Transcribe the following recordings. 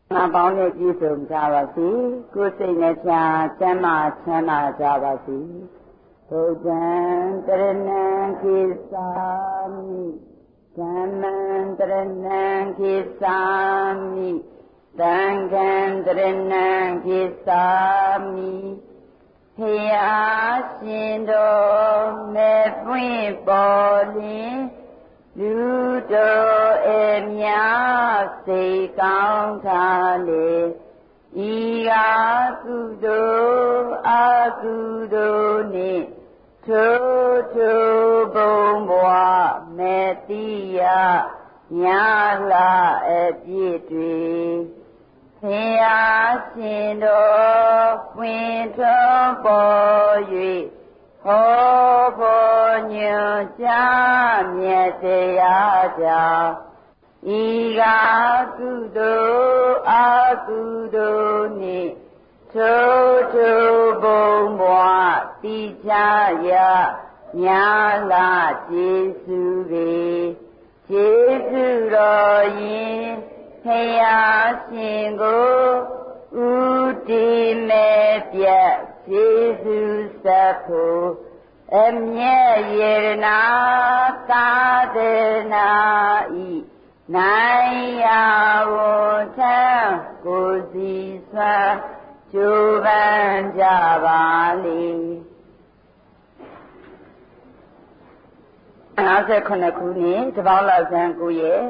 ငါပေါင်းနဲ့ပြည့်စုံကြပါစေကိုယ်စိတ်နှပြချမ်းသာချမ်းသာကြပါစေဘုဒ္ဓံတရဏံခိသာမိဓမ္မံတရဏံခိသာမိသံဃံတရဏံခိသာမိဖယားရှင်တော်မေပွင့်ပေါ်လင်လူတော်အမြစိတ်ကောင်းထားလေဤကာကုသိုလ်အကုသိုလ်နှင့်ထိုဘုံဘဝမေတ္တိယညာလာအပြည့်တွေဖယားရှင်တော်ပွင့်ထွန်းပေါ်၍ဟောဖို့ညွှန်ကြားမြတ်တရားကြောင့်ဤကာကုသိုလ်အကုသိုလ်နှင့်ထိုဘုံဘဝတိချရညာလာကျေးဇူးပေကျေးဇူးတော်ရင်ဖယားရှင်ကိုဥတီမဲ့ပြတ်ကျေးဇူးဆက်ဖို့အမြဲရတနာသာသနာဤနိုင်ရာဝန်ထမ်းကိုစီစွာကျိုးပန်းကြပါလေ59ခုနှစ်တပေါင်းလောက်ဆန်း9ရက်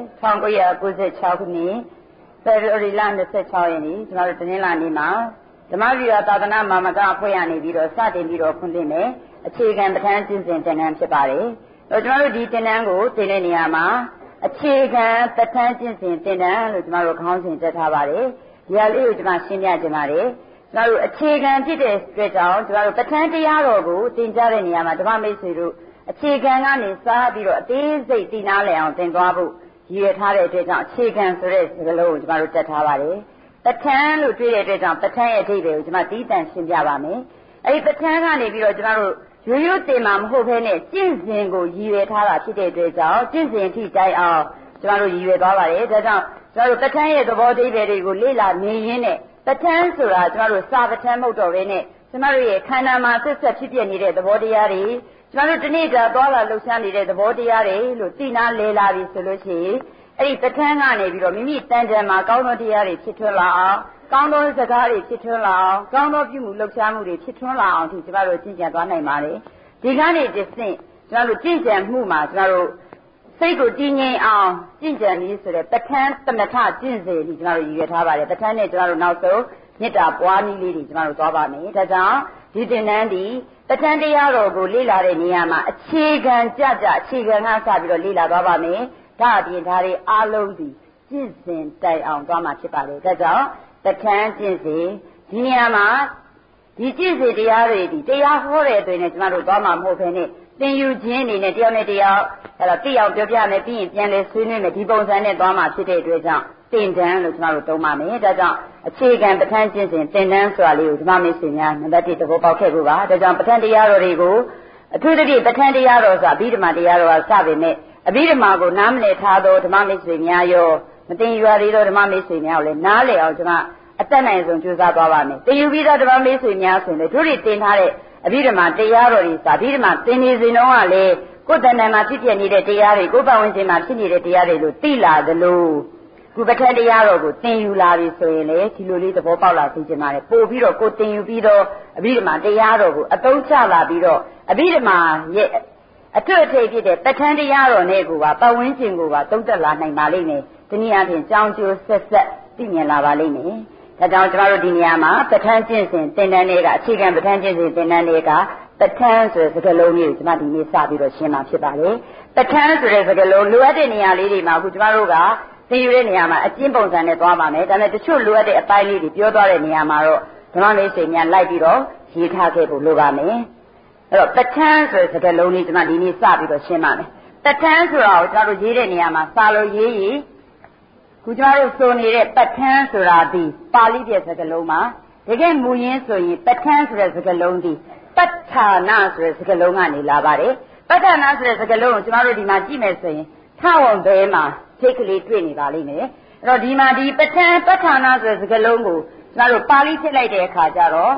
1996ခုနှစ်ဖေဖော်ဝါရီလ26ရက်နေ့ကျွန်တော်တို့တင်းလာနေ့မှာဓမ္မวิဟာသာသနာမာမကအဖွဲ့ရနေပြီးတော့စတင်ပြီးတော့ဖွင့်လှစ်မယ်အခြေခံပဋ္ဌာန်းကျင့်စဉ်သင်တန်းဖြစ်ပါတယ်။ကျွန်တော်တို့ဒီသင်တန်းကိုသင်တဲ့နေရာမှာအခြေခံပဋ္ဌာန်းကျင့်စဉ်သင်တန်းလို့ကျွန်တော်တို့ခေါင်းစဉ်တက်ထားပါတယ်။ဒီဟာလေးကိုကျွန်မရှင်းပြခြင်းပါတယ်။ကျွန်တော်တို့အခြေခံဖြစ်တဲ့အတွက်ကြောင့်ကျွန်တော်တို့ပဋ္ဌာန်းတရားတော်ကိုသင်ကြားတဲ့နေရာမှာဓမ္မမိတ်ဆွေတို့အခြေခံကနေစားပြီးတော့အသေးစိတ်သိနာလည်အောင်သင်သွားဖို့ရည်ရွယ်ထားတဲ့အတွက်ကြောင့်အခြေခံဆိုတဲ့စကားလုံးကိုကျွန်တော်တို့တက်ထားပါတယ်။ပဋ္ဌာန်းလို့တွေ့တဲ့အတွက်ကြောင့်ပဋ္ဌာန်းရဲ့အဓိပ္ပာယ်ကိုကျွန်မတည်တံ့ရှင်းပြပါမယ်။အဲဒီပဋ္ဌာန်းကနေပြီးတော့ကျွန်တော်တို့ရိုးရိုးသင်မှာမဟုတ်ဘဲနဲ့ကျင့်စဉ်ကိုရည်ရွယ်ထားတာဖြစ်တဲ့အတွက်ကြောင့်ကျင့်စဉ်အထိတိုင်အောင်ကျွန်တော်တို့ရည်ရွယ်သွားပါတယ်။ဒါကြောင့်ကျွန်တော်တို့ပဋ္ဌာန်းရဲ့သဘောအဓိပ္ပာယ်တွေကိုလေ့လာနေရင်းနဲ့ပဋ္ဌာန်းဆိုတာကျွန်တော်တို့စာပဋ္ဌာန်းမဟုတ်တော့ဘဲနဲ့ကျွန်တော်တို့ရဲ့ခန္ဓာမှာဆက်ဆက်ဖြစ်ပြနေတဲ့သဘောတရားတွေကျွန်တော်တို့ဒီနေ့ကသွားလာလှုပ်ရှားနေတဲ့သဘောတရားတွေလို့သိနာလဲလာပြီဆိုလို့ရှိရင်အဲ့ဒီပဋ္ဌာန်းကနေပြီးတော့မိမိတန်တန်မှာကောင်းသောတရားတွေဖြစ်ထွန်းလာအောင်ကောင်းသောစကားတွေဖြစ်ထွန်းလာအောင်ကောင်းသောပြုမှုလှုပ်ရှားမှုတွေဖြစ်ထွန်းလာအောင်ဒီကျွန်တော်တို့ကျင့်ကြံသွားနိုင်ပါတယ်ဒီကနေတစ်ဆင့်ကျွန်တော်တို့ကျင့်ကြံမှုမှာကျွန်တော်တို့စိတ်ကိုတည်ငြိမ်အောင်ကျင့်ကြံပြီးဆိုတဲ့ပဋ္ဌာန်းသမထကျင့်စဉ်ဒီကျွန်တော်တို့ရည်ရွယ်ထားပါတယ်ပဋ္ဌာန်းနဲ့ကျွန်တော်တို့နောက်ဆုံးမေတ္တာပွားနည်းလေးတွေကျွန်တော်တို့သွားပါမယ်ဒါကြောင့်ဒီသင်တန်းဒီပဋ္ဌာန်းတရားတော်ကိုလေ့လာတဲ့နေရာမှာအခြေခံကြအခြေခံကစပြီးတော့လေ့လာသွားပါမယ်ဒါအပြင်ဒါတွေအားလုံးဒီကျင့်စဉ်တိုင်အောင်သွားမှာဖြစ်ပါတယ်ဒါကြောင့်ပဋ္ဌာန်းကျင့်စဉ်ဒီနေရာမှာဒီကျင့်စဉ်တရားတွေဒီတရားဟောတဲ့အတွင်းနဲ့ကျွန်တော်တို့သွားမှာမဟုတ်ဘဲနဲ့သင်ယူခြင်းအနေနဲ့တယောက်နဲ့တယောက်အဲ့တော့သိအောင်ပြောပြမယ်ပြီးရင်ပြန်လဲဆွေးနွေးမယ်ဒီပုံစံနဲ့သွားမှာဖြစ်တဲ့အတွက်ကြောင့်သင်တန်းလို့ကျွန်တော်တို့သုံးပါမယ်ဒါကြောင့်အခြေခံပဋ္ဌာန်းကျင့်စဉ်သင်တန်းဆိုတာလေးကိုဓမ္မမိတ်ဆွေများနံပါတ်1သဘောပေါက်ခဲ့ဖို့ပါဒါကြောင့်ပဋ္ဌာန်းတရားတော်တွေကိုအထူးသဖြင့်ပဋ္ဌာန်းတရားတော်ဆိုတာအဘိဓမ္မာတရားတော်ကစပေမဲ့အဘိဓမ္မာကိုနားမလည်ထားသောဓမ္မမိတ်ဆွေများရောမသိရွာသေးသောဓမ္မမိတ်ဆွေများကိုလည်းနားလည်အောင်ကျွန်မအတတ်နိုင်ဆုံးကြိုးစားသွားပါမယ်သိယူပြီးသောဓမ္မမိတ်ဆွေများဆိုရင်လည်းတို့တွေသင်ထားတဲ့အဘိဓမ္မာတရားတော်တွေစာအဘိဓမ္မာသင်နေစဉ်တုန်းကလည်းကိုယ်တဏ္ဍာမှာဖြစ်ပြနေတဲ့တရားတွေကိုယ်ပတ်ဝန်းကျင်မှာဖြစ်နေတဲ့တရားတွေလို့သိလာသလိုခုပဋ္ဌာန်းတရားတော်ကိုသင်ယူလာပြီဆိုရင်လေဒီလိုလေးသဘောပေါက်လာသိချင်ပါတယ်ပို့ပြီးတော့ကိုယ်သင်ယူပြီးတော့အဘိဓမ္မာတရားတော်ကိုအသုံးချလာပြီးတော့အဘိဓမ္မာရဲ့အထွတ်အထိပ်ဖြစ်တဲ့ပဋ္ဌာန်းတရားတော်နဲ့ကိုပါပတ်ဝန်းကျင်ကိုပါသုံးသက်လာနိုင်ပါလိမ့်မယ်ဒီနည်းအားဖြင့်ကြောင်းကျိုးဆက်ဆက်သိမြင်လာပါလိမ့်မယ်ဒါကြောင့်ကျွန်တော်တို့ဒီနေရာမှာပဋ္ဌာန်းကျင့်စဉ်သင်တန်းတွေကအခြေခံပဋ္ဌာန်းကျင့်စဉ်သင်တန်းတွေကပဋ္ဌာန်းဆိုတဲ့စကားလုံးလေးကိုကျွန်မဒီနေ့စပြီးတော့ရှင်းမှာဖြစ်ပါတယ်ပဋ္ဌာန်းဆိုတဲ့စကားလုံးလိုအပ်တဲ့နေရာလေးတွေမှာအခုကျွန်တော်တို့ကသင်ယူတဲ့နေရာမှာအကျဉ်းပုံစံနဲ့သွားပါမယ်ဒါပေမဲ့တချို့လိုအပ်တဲ့အပိုင်းလေးတွေပြောသွားတဲ့နေရာမှာတော့ဓမ္မမိတ်ဆွေများလိုက်ပြီးတော့ရေးထားခဲ့ဖို့လိုပါမယ်အဲ့တော့ပဋ္ဌာန်းဆိုတဲ့စကားလုံးလေးကျွန်မဒီနေ့စပြီးတော့ရှင်းပါမယ်ပဋ္ဌာန်းဆိုတာကိုကျွန်တော်တို့ရေးတဲ့နေရာမှာစာလို့ရေးရင်ခုကျွန်တော်တို့ဆိုနေတဲ့ပဋ္ဌာန်းဆိုတာဒီပါဠိပြစကားလုံးမှာတကယ်မူရင်းဆိုရင်ပဋ္ဌာန်းဆိုတဲ့စကားလုံးဒီပဋ္ဌာနာဆိုတဲ့စကားလုံးကနေလာပါတယ်ပဋ္ဌာနာဆိုတဲ့စကားလုံးကိုကျွန်တော်တို့ဒီမှာကြည့်မယ်ဆိုရင်ထဝံဘဲမှာထိတ်ကလေးတွေ့နေပါလိမ့်မယ်အဲ့တော့ဒီမှာဒီပဋ္ဌာန်းပဋ္ဌာနာဆိုတဲ့စကားလုံးကိုကျွန်တော်တို့ပါဠိဖြစ်လိုက်တဲ့အခါကျတော့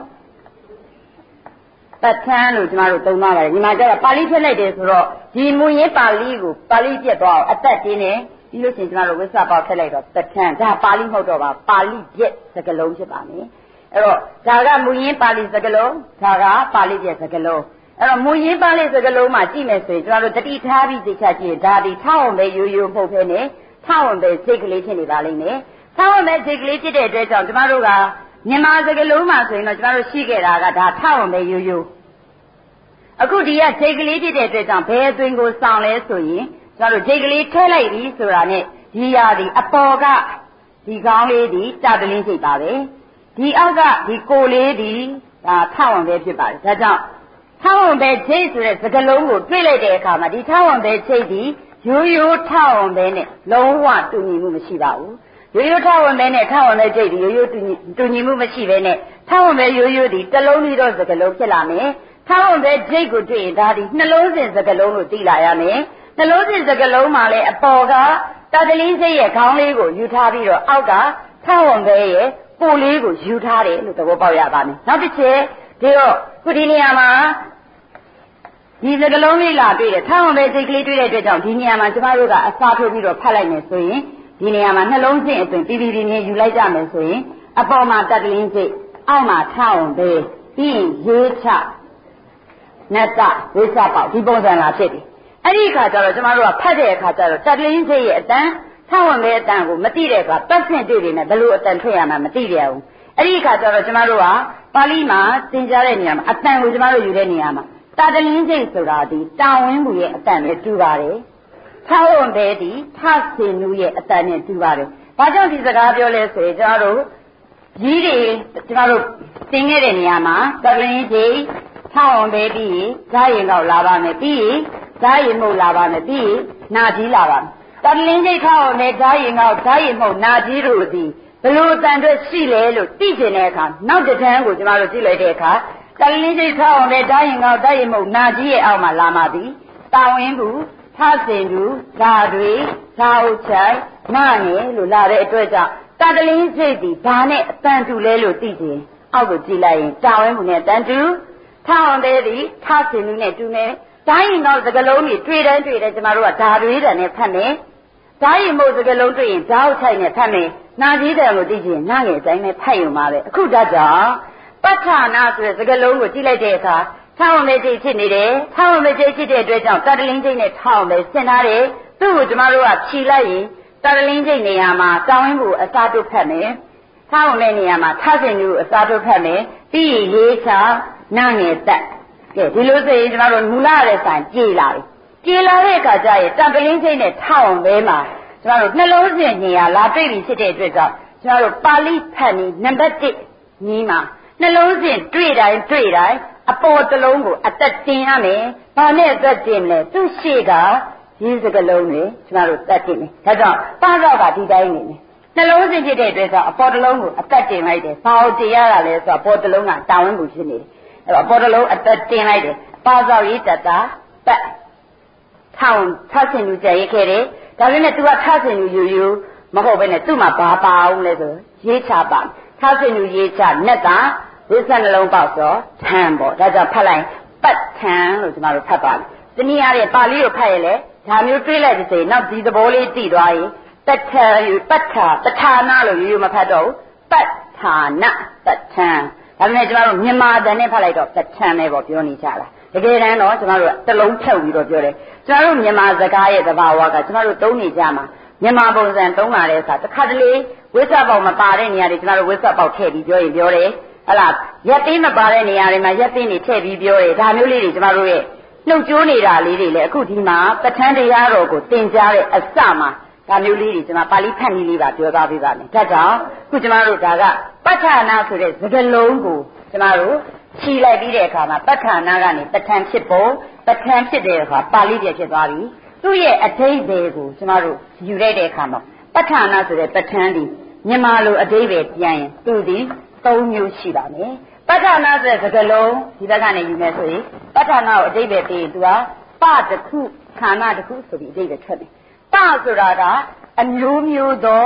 ပဋ္ဌာန်းလို့ကျွန်တော်တို့သုံးသွားပါတယ်ဒီမှာကျတော့ပါဠိဖြစ်လိုက်တယ်ဆိုတော့ဒီမူရင်းပါဠိကိုပါဠိပြတ်သွားအောင်အသက်တင်းနေပြီးလို့ရှိရင်ကျွန်တော်တို့ဝိသပေါက်ထည့်လိုက်တော့ပဋ္ဌာန်းဒါပါဠိမဟုတ်တော့ပါပါဠိပြတ်စကားလုံးဖြစ်ပါမယ်အဲ့တော့ဒါကမူရင်းပါဠိစကားလုံးဒါကပါဠိပြတ်စကားလုံးအဲ့တော့မူရင်းပါဠိစကားလုံးမှာကြည့်မယ်ဆိုရင်ကျွန်တော်တို့တတိထားပြီးသိချကြည့်ဒါဒီထောက်အောင်ပဲရိုးရိုးမဟုတ်ဘဲနဲ့ထောက်အောင်ပဲစိတ်ကလေးဖြစ်နေပါလိမ့်မယ်ထောက်အောင်ပဲစိတ်ကလေးဖြစ်တဲ့အတွက်ကြောင့်ကျွန်တော်တို့ကမြန်မာစကားလုံးမှာဆိုရင်တော့ကျွန်တော်တို့ရှိခဲ့တာကဒါထောက်အောင်ပဲရိုးရိုးအခုဒီကစိတ်ကလေးဖြစ်တဲ့အတွက်ကြောင့်ဘယ်အသွင်ကိုစောင့်လဲဆိုရင်ကျွန်တော်တို့စိတ်ကလေးထည့်လိုက်ပြီဆိုတာနဲ့ဒီရာဒီအပေါ်ကဒီကောင်းလေးဒီတာတလင်းစိတ်ပါပဲဒီအောက်ကဒီကိုလေးဒီဒါထောက်အောင်ပဲဖြစ်ပါတယ်ဒါကြောင့်ထောက်အောင်ပဲစိတ်ဆိုတဲ့စကားလုံးကိုတွေ့လိုက်တဲ့အခါမှာဒီထောက်အောင်ပဲစိတ်ဒီရိုးရိုးထောက်အောင်ပဲနဲ့လုံးဝတူညီမှုမရှိပါဘူးရိုးရိုးထောက်အောင်ပဲနဲ့ထောက်အောင်ပဲစိတ်ဒီရိုးရိုးတူညီမှုမရှိဘဲနဲ့ထောက်အောင်ပဲရိုးရိုးဒီတစ်လုံးပြီးတော့စကားလုံးဖြစ်လာမယ်ထောက်အောင်ပဲစိတ်ကိုတွေ့ရင်ဒါဒီနှလုံးစဉ်စကားလုံးလို့သိလာရမယ်နှလုံးစဉ်စကားလုံးမှာလည်းအပေါ်ကတာတလင်းစိတ်ရဲ့ခေါင်းလေးကိုယူထားပြီးတော့အောက်ကထောက်အောင်ပဲရဲ့ကိုလေးကိုယူထားတယ်လို့သဘောပေါက်ရပါမယ်နောက်တစ်ချက်ဒီတော့ခုဒီနေရာမှာဒီစကလုံးလေးလာတွေ့တယ်ထောက်အောင်ပဲစိတ်ကလေးတွေ့တဲ့အတွက်ကြောင့်ဒီနေရာမှာကျမတို့ကအစားထိုးပြီးတော့ဖတ်လိုက်မယ်ဆိုရင်ဒီနေရာမှာနှလုံးစဉ်အတွင်းပြီးပြီးမြင်ယူလိုက်ကြမယ်ဆိုရင်အပေါ်မှာတတလင်းစိတ်အောက်မှာထောက်အောင်ပဲပြီးရင်ရေးချနတ်ကဝိသပေါက်ဒီပုံစံလာဖြစ်တယ်အဲ့ဒီအခါကျတော့ကျမတို့ကဖတ်တဲ့အခါကျတော့တတလင်းစိတ်ရဲ့အတန်ထောက်အောင်ပဲအတန်ကိုမသိတဲ့အခါပတ်စင်တွေ့နေတယ်ဘယ်လိုအတန်ထွက်ရမှာမသိကြဘူးအဲ့ဒီအခါကျတော့ကျမတို့ကပါဠိမှာသင်ကြားတဲ့နေရာမှာအတန်ကိုကျမတို့ယူတဲ့နေရာမှာတာတလင်းစိတ်ဆိုတာဒီတာဝင်းဘူးရဲ့အတန်နဲ့တူပါတယ်။ထောက်အောင်ပဲဒီထဆင်နူးရဲ့အတန်နဲ့တူပါတယ်။ဘာကြောင့်ဒီစကားပြောလဲဆိုရင်ကျမတို့ကြီးတွေကျမတို့သင်ခဲ့တဲ့နေရာမှာတာတလင်းစိတ်ထောက်အောင်ပဲပြီးဇာရင်ကောက်လာပါမယ်ပြီးဇာရင်မှုတ်လာပါမယ်ပြီးနာကြီးလာပါမယ်။တာတလင်းစိတ်ထောက်အောင်ပဲဇာရင်ကောက်ဇာရင်မှုတ်နာကြီးတို့သည်ဘလို့အတန်အတွက်ရှိလဲလို့သိကျင်တဲ့အခါနောက်တစ်ထန်းကိုကျမတို့ကြည့်လိုက်တဲ့အခါတလင်းစိတ်ထောက်အောင်ပဲဓာရင်ကောက်ဓာရင်မုတ်နာကြီးရဲ့အောက်မှာလာမှသည်တာဝင်းဘူးထဆင်သူဓာတွေဓာဥချိုင်နာနဲ့လို့လာတဲ့အတွက်ကြောင့်တလင်းစိတ်ဒီဘာနဲ့အတန်တူလဲလို့သိခြင်းအောက်ကိုကြည့်လိုက်ရင်တာဝင်းဘူးနဲ့တန်တူထောက်အောင်ပဲဒီထဆင်သူနဲ့တူနေဓာရင်ကောက်စကလုံးကြီးတွေ့တယ်ကျမတို့ကဓာတွေတန်နဲ့ဖတ်မယ်ဓာရင်မုတ်စကလုံးတွေ့ရင်ဓာဥချိုင်နဲ့ဖတ်မယ်နာကြီးတန်ကိုသိခြင်းနာငယ်တိုင်းနဲ့ဖတ်ရုံပါပဲအခုဒါကြောင့်ပဋ္ဌာနာဆိုတဲ့စကားလုံးကိုကြည့်လိုက်တဲ့အခါထောက်အောင်ပဲဖြစ်နေတယ်ထောက်အောင်ပဲဖြစ်တဲ့အတွက်ကြောင့်တတလင်းစိတ်နဲ့ထောက်အောင်ပဲဆင်ထားတယ်သူ့ကိုကျမတို့ကဖြီလိုက်ရင်တတလင်းစိတ်နေရာမှာတောင်းဝင်းကိုအစားတို့ဖတ်မယ်ထောက်အောင်တဲ့နေရာမှာထဆင်ကိုအစားတို့ဖတ်မယ်ပြီးရင်ရေးချနာငယ်တက်ကဲဒီလိုဆိုရင်ကျမတို့မူလရတဲ့ဆိုင်ပြေလာပြီပြေလာတဲ့အခါကျရင်တတလင်းစိတ်နဲ့ထောက်အောင်ပဲမှာကျမတို့နှလုံးစဉ်နေရာလာတွေ့ပြီဖြစ်တဲ့အတွက်ကြောင့်ကျမတို့ပါဠိဖတ်နည်းနံပါတ်1ညီးမှာနှလုံးစဉ်တွေ့တိုင်းအပေါ်တစ်လုံးကိုအသက်တင်ရမယ်။ဘာနဲ့အသက်တင်လဲသူရှိကရေးစကလုံးတွေကျမတို့သက်တင်တယ်။ဒါကြောင့်ပါတော့ကဒီတိုင်းနေတယ်။နှလုံးစဉ်ဖြစ်တဲ့အတွက်ကြောင့်အပေါ်တစ်လုံးကိုအသက်တင်လိုက်တယ်။ဘာလို့တင်ရတာလဲဆိုတော့အပေါ်တစ်လုံးကတာဝန်ကိုဖြစ်နေတယ်။အဲ့တော့အပေါ်တစ်လုံးအသက်တင်လိုက်တယ်။ပါသောရေးတတာပတ်ထောင်ထဆင်လူကြရေးခဲ့တယ်။ဒါပေမဲ့ तू ကထဆင်လူယူမဟုတ်ဘဲနဲ့သူ့မှာဘာပါအောင်လဲဆိုရေးချပါထဆင်လူရေးချနက်ကဝိသနှလုံးပေါက်တော့ထံပေါ့ဒါကြောင့်ဖတ်လိုက်ပတ်ထံလို့ကျမတို့ဖတ်ပါမယ်။တနည်းအားဖြင့်ပါဠိကိုဖတ်ရလေဒါမျိုးတွေးလိုက်တဲ့နောက်ဒီသဘောလေးသိသွားရင်ပဋ္ဌာယူပဋ္ဌာပဋ္ဌာနာလို့ရိုးရိုးမဖတ်တော့ဘူးပဋ္ဌာနပဋ္ဌံဒါပေမဲ့ကျမတို့မြန်မာတန်နဲ့ဖတ်လိုက်တော့ပဋ္ဌံပဲပေါ့ပြောနေကြတာတကယ်တမ်းတော့ကျမတို့တစ်လုံးဖြုတ်ပြီးတော့ပြောတယ်ကျမတို့မြန်မာစကားရဲ့သဘာဝကကျမတို့သုံးနေကြမှာမြန်မာပုံစံသုံးလာတဲ့အခါတစ်ခါတလေဝိသပေါက်မပါတဲ့နေရာတွေကျမတို့ဝိသပေါက်ထည့်ပြီးပြောရင်ပြောတယ်ဟလာရက်သိမပါတဲ့နေရာတွေမှာရက်သိနေထည့်ပြီးပြောတယ်ဒါမျိုးလေးတွေကျမတို့ရဲ့နှုတ်ကြိုးနေတာလေးတွေလည်းအခုဒီမှာပဋ္ဌာန်းတရားတော်ကိုသင်ကြားတဲ့အစမှာဒါမျိုးလေးတွေကျမပါဠိဖတ်နည်းလေးပါပြောသွားပေးပါမယ်ဒါကြောင့်အခုကျမတို့ဒါကပဋ္ဌာနာဆိုတဲ့စကားလုံးကိုကျမတို့ခြီလိုက်ပြီးတဲ့အခါမှာပဋ္ဌာနာကနေပဋ္ဌာန်းဖြစ်ဖို့ပဋ္ဌာန်းဖြစ်တဲ့အခါပါဠိပြဖြစ်သွားပြီသူ့ရဲ့အဓိပ္ပာယ်ကိုကျမတို့ယူလိုက်တဲ့အခါမှာပဋ္ဌာနာဆိုတဲ့ပဋ္ဌာန်းဒီမြန်မာလိုအဓိပ္ပာယ်ပြန်ရင်သူဒီ3မျိုးရှိပါမယ်ပဋ္ဌာနာဆိုတဲ့စကားလုံးဒီဘက်ကနေယူမယ်ဆိုရင်ပဋ္ဌာနာကိုအဓိပ္ပာယ်ပြီးသူကပတစ်ခုခန္ဓာတစ်ခုဆိုပြီးအဓိပ္ပာယ်ထွက်တယ်ပဆိုတာကအမျိုးမျိုးသော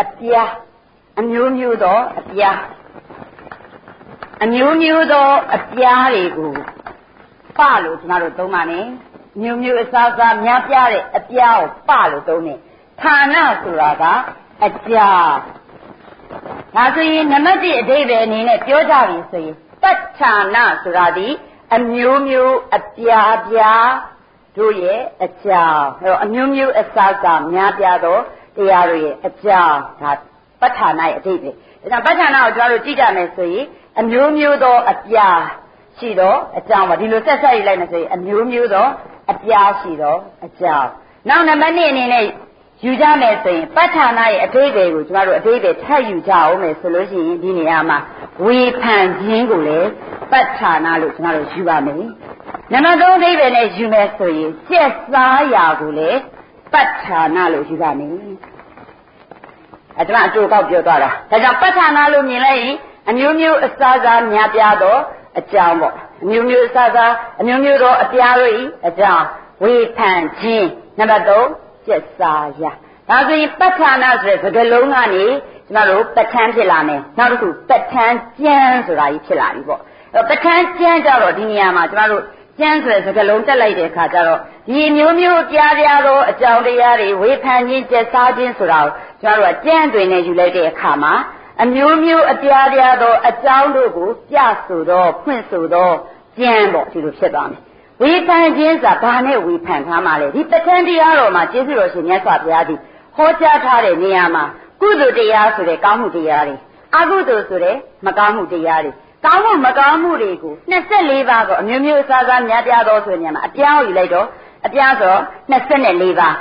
အပြားအမျိုးမျိုးသောအပြားအမျိုးမျိုးသောအပြားတွေကိုပလို့ကျွန်တော်တို့သုံးပါမယ်မျိုးမျိုးအစားစားများပြားတဲ့အပြားကိုပလို့သုံးတယ်ဌာနဆိုတာကအကြာဒါဆိုရင်နံပါတ်1အဓိပ္ပာယ်အနေနဲ့ပြောကြပြီဆိုရင်ပဋ္ဌာနဆိုတာဒီအမျိုးမျိုးအပြားပြားတို့ရဲ့အကြောင်းအမျိုးမျိုးအစားစားများပြားသောတရားတို့ရဲ့အကြောင်းဒါပဋ္ဌာနရဲ့အဓိပ္ပာယ်ဒါပဋ္ဌာနကိုကျွန်တော်တို့ကြည့်ကြမယ်ဆိုရင်အမျိုးမျိုးသောအပြားရှိသောအကြောင်းပါဒီလိုဆက်ဆက်ရေးလိုက်မယ်ဆိုရင်အမျိုးမျိုးသောအပြားရှိသောအကြောင်းနောက်နံပါတ်2အနေနဲ့ယူကြမယ်ဆိုရင်ပဋ္ဌာနရဲ့အဓိပ္ပာယ်ကိုကျွန်တော်တို့အဓိပ္ပာယ်ထပ်ယူကြအောင်မယ်ဆိုလို့ရှိရင်ဒီနေရာမှာဝေဖန်ခြင်းကိုလည်းပဋ္ဌာနလို့ကျွန်တော်တို့ယူပါမယ်နံပါတ်3အဓိပ္ပာယ်နဲ့ယူမယ်ဆိုရင်ကျက်စားရာကိုလည်းပဋ္ဌာနလို့ယူပါမယ်ကျွန်တော်အကျိုးကောက်ပြောသွားတာဒါကြောင့်ပဋ္ဌာနလို့မြင်လိုက်ရင်အမျိုးမျိုးအစားစားများပြားသောအကြောင်းပေါ့အမျိုးမျိုးအစားစားအမျိုးမျိုးသောအပြားတို့၏အကြောင်းဝေဖန်ခြင်းနံပါတ်3ကျက်စားရာဒါဆိုရင်ပဋ္ဌာနဆိုတဲ့စကားလုံးကနေကျွန်တော်တို့ပဋ္ဌာန်းဖြစ်လာမယ်နောက်တစ်ခုပဋ္ဌာန်းကျမ်းဆိုတာကြီးဖြစ်လာပြီပေါ့ပဋ္ဌာန်းကျမ်းကြတော့ဒီနေရာမှာကျွန်တော်တို့ကျမ်းဆိုတဲ့စကားလုံးတက်လိုက်တဲ့အခါကျတော့ဒီမျိုးမျိုးပြားပြားသောအကြောင်းတရားတွေဝေဖန်ခြင်းကျက်စားခြင်းဆိုတာကိုကျွန်တော်တို့ကကျမ်းတွင်နဲ့ယူလိုက်တဲ့အခါမှာအမျိုးမျိုးအပြားပြားသောအကြောင်းတို့ကိုပြဆိုသောဖွင့်ဆိုသောကျမ်းပေါ့ဒီလိုဖြစ်သွားမယ်ဝေဖန်ခြင်းဆိုတာဘာနဲ့ဝေဖန်ထားမှလဲဒီပဋ္ဌာန်းတရားတော်မှာကျေးဇူးတော်ရှင်မြတ်စွာဘုရားသည်ဟောကြားထားတဲ့နေရာမှာကုသိုလ်တရားဆိုတဲ့ကောင်းမှုတရားတွေအကုသိုလ်ဆိုတဲ့မကောင်းမှုတရားတွေကောင်းမှုမကောင်းမှုတွေကို24ပါးကိုအမျိုးမျိုးအစားစားများပြားသောဆိုတဲ့နေရာမှာအပြားကိုယူလိုက်တော့အပြားဆို24ပါး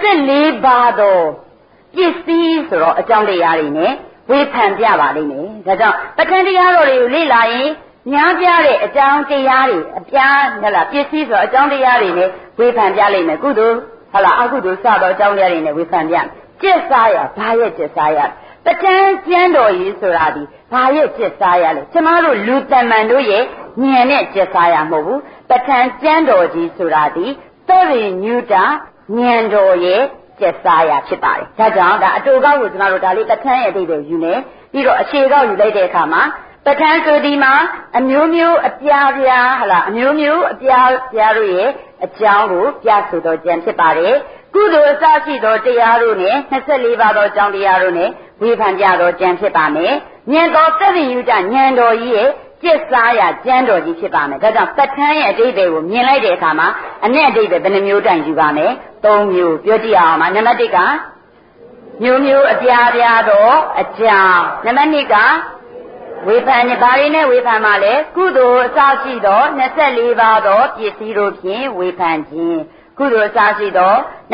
24ပါးသောပစ္စည်းဆိုတော့အကြောင်းတရားတွေနဲ့ဝေဖန်ပြပါလိမ့်မယ်ဒါကြောင့်ပဋ္ဌာန်းတရားတော်တွေကိုလေ့လာရင်များပြားတဲ့အကြောင်းတရားတွေအပြားဟဲ့လားပစ္စည်းဆိုအကြောင်းတရားတွေနဲ့ဝေဖန်ပြလိမ့်မယ်ကုသိုလ်ဟဲ့လားအကုသိုလ်စသောအကြောင်းတရားတွေနဲ့ဝေဖန်ပြကျက်စားရဘာရဲ့ကျက်စားရပဋ္ဌာန်းကျမ်းတော်ကြီးဆိုတာဒီဘာရဲ့ကျက်စားရလဲကျမတို့လူတမန်တို့ရဲ့ဉာဏ်နဲ့ကျက်စားရမဟုတ်ဘူးပဋ္ဌာန်းကျမ်းတော်ကြီးဆိုတာဒီသဗ္ဗညုတဉာဏ်တော်ရဲ့ကျက်စားရဖြစ်ပါတယ်ဒါကြောင့်ဒါအတူကောက်ကိုကျွန်တော်တို့ဒါလေးပဋ္ဌာန်းရဲ့အဓိပ္ပာယ်ယူနေပြီးတော့အခြေကောက်ယူလိုက်တဲ့အခါမှာပဋ္ဌာန်းဆိုဒီမှာအမျိုးမျိုးအပြားပြားဟလားအမျိုးမျိုးအပြားပြားတို့ရဲ့အကြောင်းကိုပြဆိုတော့ကျမ်းဖြစ်ပါတယ်ကုသိုလ်အစရှိသောတရားတို့နဲ့24ပါးသောအကြောင်းတရားတို့နဲ့ဝေဖန်ပြသောကျမ်းဖြစ်ပါမယ်ဉာဏ်တော်သဗ္ဗညုတဉာဏ်တော်ကြီးရဲ့ကျက်စားရကျမ်းတော်ကြီးဖြစ်ပါမယ်ဒါကြောင့်ပဋ္ဌာန်းရဲ့အဓိပ္ပာယ်ကိုမြင်လိုက်တဲ့အခါမှာအ내အဓိပ္ပာယ်ဘယ်နှမျိုးတိုင်ယူပါမယ်3မျိုးပြောကြည့်အောင်ပါနံပါတ်1ကမျိုးမျိုးအပြားပြားသောအကြောင်းနံပါတ်2ကဝေဖန်ဘာတွေနဲ့ဝေဖန်မှလဲကုသိုလ်အစရှိသော24ပါးသောပစ္စည်းတို့ဖြင့်ဝေဖန်ခြင်းကုသိုလ်အစရှိသော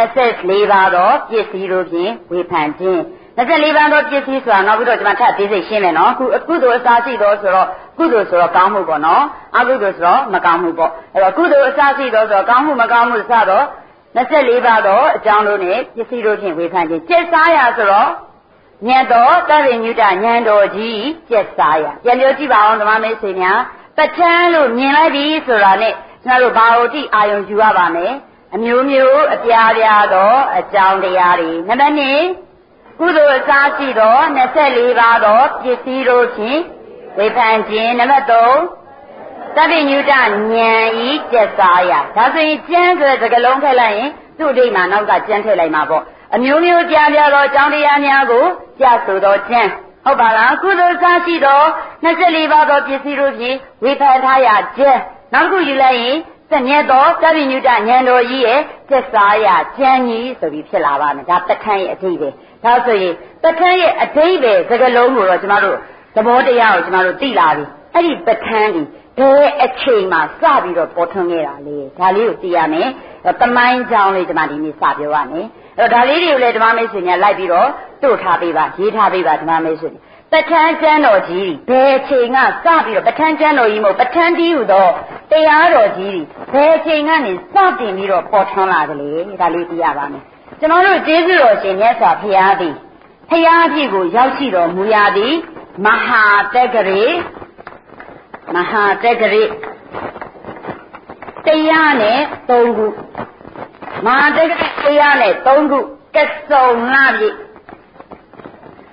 24ပါးသောပစ္စည်းတို့ဖြင့်ဝေဖန်ခြင်း24ပါးသောပစ္စည်းဆိုတာနောက်ပြီးတော့ကျွန်မထပ်သေးစိတ်ရှင်းမယ်နော်ကုသိုလ်အစရှိသောဆိုတော့ကုသိုလ်ဆိုတော့ကောင်းမှုပေါ့နော်အကုသိုလ်ဆိုတော့မကောင်းမှုပေါ့အဲ့တော့ကုသိုလ်အစရှိသောဆိုတော့ကောင်းမှုမကောင်းမှုစတော့24ပါးသောအကြောင်းတို့နဲ့ပစ္စည်းတို့ဖြင့်ဝေဖန်ခြင်းကျက်စားရဆိုတော့ဉာဏ်တော်သဗ္ဗညုတဉာဏ်တော်ကြီးကျက်စားရပြန်ပြောကြည့်ပါအောင်ဓမ္မမိတ်ဆွေများပဋ္ဌာန်းလို့မြင်လိုက်ပြီဆိုတာနဲ့ကျွန်တော်တို့ဘာလို့ဒီအာယုံယူရပါမယ်အမျိုးမျိုးအပြားပြားသောအကြောင်းတရားတွေနံပါတ်2ကုသိုလ်အစရှိသော24ပါးသောပစ္စည်းတို့ဖြင့်ဝေဖန်ခြင်းနံပါတ်3သဗ္ဗညုတဉာဏ်ဤကျက်စားရဒါဆိုရင်ကျမ်းဆိုတဲ့စကားလုံးထည့်လိုက်ရင်သူ့အဓိပ္ပာယ်နောက်ကကျမ်းထည့်လိုက်မှာပေါ့အမျိုးမျိုးပြားပြားသောအကြောင်းတရားများကိုပြဆိုသောကျမ်းဟုတ်ပါလားကုသိုလ်အစရှိသော24ပါးသောပစ္စည်းတို့ဖြင့်ဝေဖန်ထားရကျမ်းနောက်တစ်ခုယူလိုက်ရင်စညက်သောသဗ္ဗညုတဉာဏ်တော်ကြီးရဲ့ကျက်စားရကျမ်းကြီးဆိုပြီးဖြစ်လာပါမယ်ဒါပဋ္ဌာန်းရဲ့အဓိပ္ပာယ်ဒါဆိုရင်ပဋ္ဌာန်းရဲ့အဓိပ္ပာယ်စကားလုံးကိုတော့ကျွန်တော်တို့သဘောတရားကိုကျွန်တော်တို့သိလာပြီအဲ့ဒီပဋ္ဌာန်းဒီဘယ်အချိန်မှာစပြီးတော့ပေါ်ထွန်းခဲ့တာလဲဒါလေးကိုသိရမယ်တမိုင်းကြောင်းလေးကျွန်မဒီနေ့စပြောရမယ်အဲ့တော့ဒါလေးတွေကိုလည်းဓမ္မမိတ်ဆွေများလိုက်ပြီးတော့တို့ထားပေးပါရေးထားပေးပါဓမ္မမိတ်ဆွေပဋ္ဌာန်းကျမ်းတော်ကြီးဘယ်အချိန်ကစပြီးတော့ပဋ္ဌာန်းကျမ်းတော်ကြီးမဟုတ်ပဋ္ဌာန်းကြီးဟူသောတရားတော်ကြီးဘယ်အချိန်ကနေစတင်ပြီးတော့ပေါ်ထွန်းလာကြလေဒါလေးသိရပါမယ်ကျွန်တော်တို့ကျေးဇူးတော်ရှင်မြတ်စွာဘုရားသည်ဘုရားကြီးကိုရောက်ရှိတော်မူရာသည်မဟာတက္ကရေတရားနဲ့3ခုမဟာတက္ကရေတရားနဲ့3ခုကစုံလာပြီ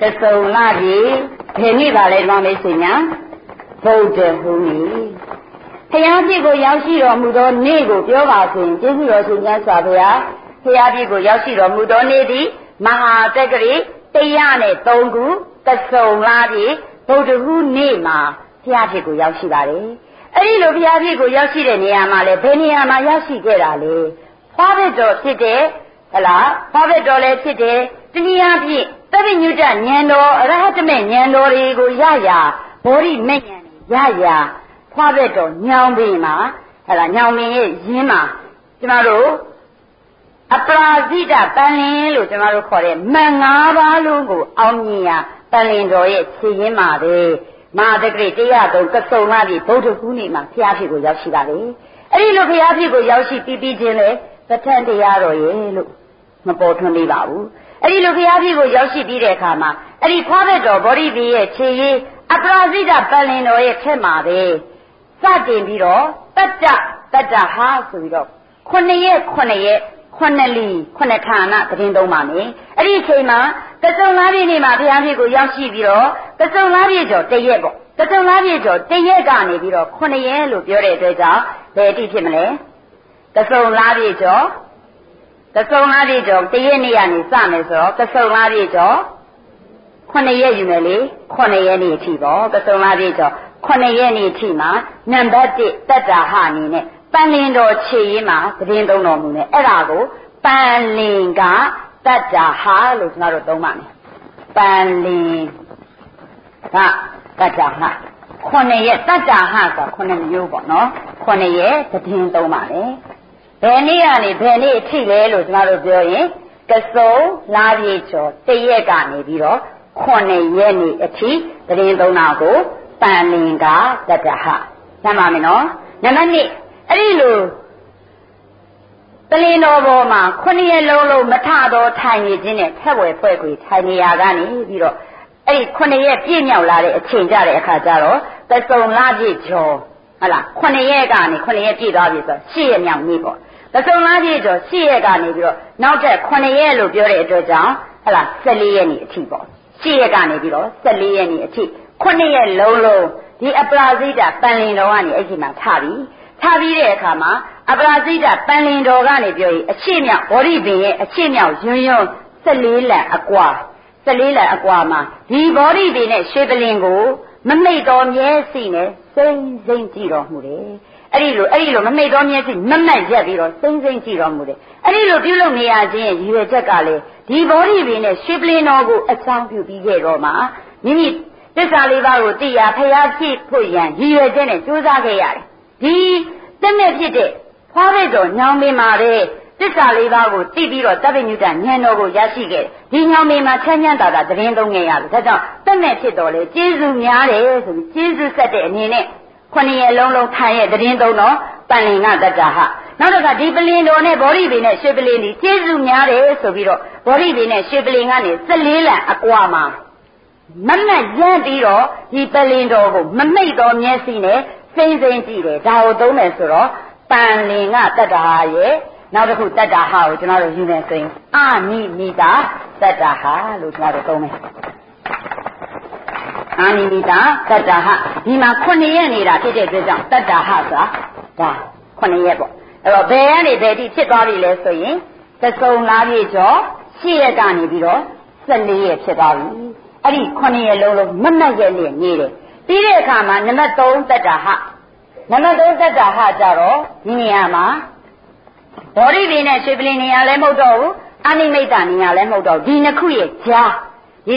တဆုံလာပြီဘယ်နေ့ပါလဲဒီမှာမေးရှင်ညာဗုဒ္ဓဟူးနေ့ဘုရားပြည့်ကိုရောက်ရှိတော်မူသောနေ့ကိုပြောပါဆိုရင်ကျေးဇူးတော်ရှင်မြတ်စွာဘုရားဘုရားပြည့်ကိုရောက်ရှိတော်မူသောနေ့သည်မဟာတက္ကရီ103ခုတဆုံလာပြီဗုဒ္ဓဟူးနေ့မှာဘုရားပြည့်ကိုရောက်ရှိပါတယ်အဲ့ဒီလိုဘုရားပြည့်ကိုရောက်ရှိတဲ့နေရာမှာလဲဘယ်နေရာမှာရောက်ရှိခဲ့တာလဲဖွားဘက်တော်ဖြစ်တဲ့ဟလားဖွားဘက်တော်လည်းဖြစ်တယ်တနည်းအားဖြင့်သဗ္ဗညုတဉာဏ်တော်အရဟတမေဉာဏ်တော်တွေကိုရရာဘောဓိမေဉာဏ်ရရာဖွားဘက်တော်ညောင်ပင်မှာဟလားညောင်ပင်ရဲ့ရင်းမှာကျမတို့အပရာဇိတပန်လင်လို့ကျမတို့ခေါ်တဲ့မန်၅ပါးလုံးကိုအောင်မြင်ရာပန်လင်တော်ရဲ့ခြေရင်းမှာပဲမဟာတက္ကရီ103ကဆုံလာပြီဗုဒ္ဓဟူးနေ့မှာဘုရားဖြစ်ကိုရောက်ရှိပါလေအဲ့ဒီလိုဘုရားဖြစ်ကိုရောက်ရှိပြီးချင်းလေပဋ္ဌာန်းတရားတော်ရဲ့လို့မပေါ်ထွန်းသေးပါဘူးအဲ့ဒီလိုဘုရားဖြစ်ကိုရောက်ရှိပြီးတဲ့အခါမှာအဲ့ဒီဖွားဘက်တော်ဗောဓိပင်ရဲ့ခြေရင်းအပရာဇိတပန်လင်တော်ရဲ့ထက်မှာပဲစတင်ပြီးတော့တတ္တဟာဆိုပြီးတော့9ရက်9လီ9ဌာနသတင်းသုံးပါမယ်အဲ့ဒီအချိန်မှာကစုံလားပြည့်နေ့မှာဘုရားဖြစ်ကိုရောက်ရှိပြီးတော့ကစုံလားပြည့်ကျော်1ရက်ပေါ့ကစုံလားပြည့်ကျော်1ရက်ကနေပြီးတော့9ရက်လို့ပြောတဲ့အတွက်ကြောင့်ဘယ်အထိဖြစ်မလဲကစုံလားပြည့်ကျော်1ရက်နေ့ကနေစမယ်ဆိုတော့ကစုံလားပြည့်ကျော်9ရက်ယူမယ်လေ9ရက်နေ့အထိပေါ့ကစုံလားပြည့်ကျော်9ရက်နေ့အထိမှာနံပါတ်1တတ္တဟအနေနဲ့ပန်လင်တော်ခြေရင်းမှာသတင်းသုံးတော်မူနေအဲ့ဒါကိုပန်လင်ကတတ္တဟာလို့ကျွန်တော်တို့သုံးပါမယ်ပန်လင်ကတတ္တဟာ9ရက်တတ္တဟာဆို9မျိုးပေါ့နော်9ရက်သတင်းသုံးပါမယ်ဘယ်နေ့ကနေဘယ်နေ့အထိလဲလို့ကျွန်တော်တို့ပြောရင်ကစုံလာပြေကျော်1ရက်ကနေပြီးတော့9ရက်နေ့အထိသတင်းသုံးတာကိုပန်လင်ကတတ္တဟာသမ်းပါမယ်နော်နံပါတ်1အဲ့ဒီလိုတလင်းတော်ပေါ်မှာ9ရက်လုံးမထတော့ထိုင်နေခြင်းနဲ့ထက်ဝယ်ဖွဲ့ခွေထိုင်နေရကနေပြီးတော့အဲ့ဒီ9ရက်ပြည့်မြောက်လာတဲ့အချိန်ကြတဲ့အခါကျတော့တဆုံလပြည့်ကျော်ဟုတ်လား9ရက်ကနေ9ရက်ပြည့်သွားပြီဆိုတော့10ရက်မြောက်နေ့ပေါ့တဆုံလပြည့်ကျော်10ရက်ကနေပြီးတော့နောက်ထပ်9ရက်လို့ပြောတဲ့အတွက်ကြောင့်ဟုတ်လား14ရက်နေ့အထိပေါ့10ရက်ကနေပြီးတော့14ရက်နေ့အထိ9ရက်လုံးဒီအပရာဇိတပန်လင်တော်ကနေအဲ့ဒီမှာထပြီးတဲ့အခါမှာအပရာဇိတပန်လင်တော်ကနေပြောရင်အရှိမြောက်ဗောဓိပင်ရဲ့အရှိမြောက်ယွန်း14လံအကွာမှာဒီဗောဓိပင်နဲ့ရွှေပလင်ကိုမမိတ်တော်မျက်စိနဲ့စိမ့်ကြည့်တော်မူတယ်အဲ့ဒီလိုမမိတ်တော်မျက်စိမမတ်ရက်ပြီးတော့စိမ့်ကြည့်တော်မူတယ်အဲ့ဒီလိုပြုလုပ်နေရခြင်းရဲ့ရည်ရွယ်ချက်ကလည်းဒီဗောဓိပင်နဲ့ရွှေပလင်တော်ကိုအကြောင်းပြုပြီးခဲ့တော့မှာမိမိသစ္စာလေးပါးကိုသိရဖျားဖြစ်ဖို့ရန်ရည်ရွယ်ချက်နဲ့ကြိုးစားခဲ့ရတယ်ဒီတမဲ့ဖြစ်တဲ့ဖွားဘက်တော်ညောင်ပင်မှာပဲသစ္စာလေးပါးကိုသိပြီးတော့သဗ္ဗညုတဉာဏ်တော်ကိုရရှိခဲ့ဒီညောင်ပင်မှာချမ်းသာတာသတင်းသုံးခဲ့ရတယ်ဒါကြောင့်တမဲ့ဖြစ်တော်လေကျေးဇူးများတယ်ဆိုပြီးကျေးဇူးဆက်တဲ့အနေနဲ့9ရက်လုံးထိုင်ရဲ့သတင်းသုံးတော့ပန်လင်ကတတ္တဟနောက်တော့ဒီပလင်တော်နဲ့ဗောဓိပင်နဲ့ရွှေပလင်ဒီကျေးဇူးများတယ်ဆိုပြီးတော့ဗောဓိပင်နဲ့ရွှေပလင်ကနေ14လံအကွာမှာမမတ်ရပြီးတော့ဒီပလင်တော်ကိုမမိတ်တော်မျက်စိနဲ့စိမ့်ကြည့်တယ်ဒါကိုသုံးမယ်ဆိုတော့ပန်လင်ကတတ္တဟာရဲ့နောက်တစ်ခုတတ္တဟာကိုကျွန်တော်တို့ယူမယ်ဆိုရင်အာနိမိတာတတ္တဟာလို့ကျွန်တော်တို့သုံးမယ်အာနိမိတာတတ္တဟာဒီမှာ9ရက်နေတာဖြစ်တဲ့အတွက်ကြောင့်တတ္တဟာဆိုတာဒါ9ရက်ပေါ့အဲ့တော့ဘယ်ကနေဘယ်ထိဖြစ်သွားပြီလဲဆိုရင်သစုံလားပြည့်ကျော်10ရက်ကနေပြီးတော့14ရက်ဖြစ်သွားပြီအဲ့ဒီ9ရက်လုံးမမတ်ရက်နဲ့နေတယ်ပြီးတဲ့အခါမှာနံပါတ်3တတ္တဟနံပါတ်3တတ္တဟကြတော့ဒီနေရာမှာဗောဓိပင်နဲ့ရွှေပလင်နေရာလည်းမဟုတ်တော့ဘူးအာနိမိတ်တနေရာလည်းမဟုတ်တော့ဒီနှစ်ခုရဲ့ကြားဒီ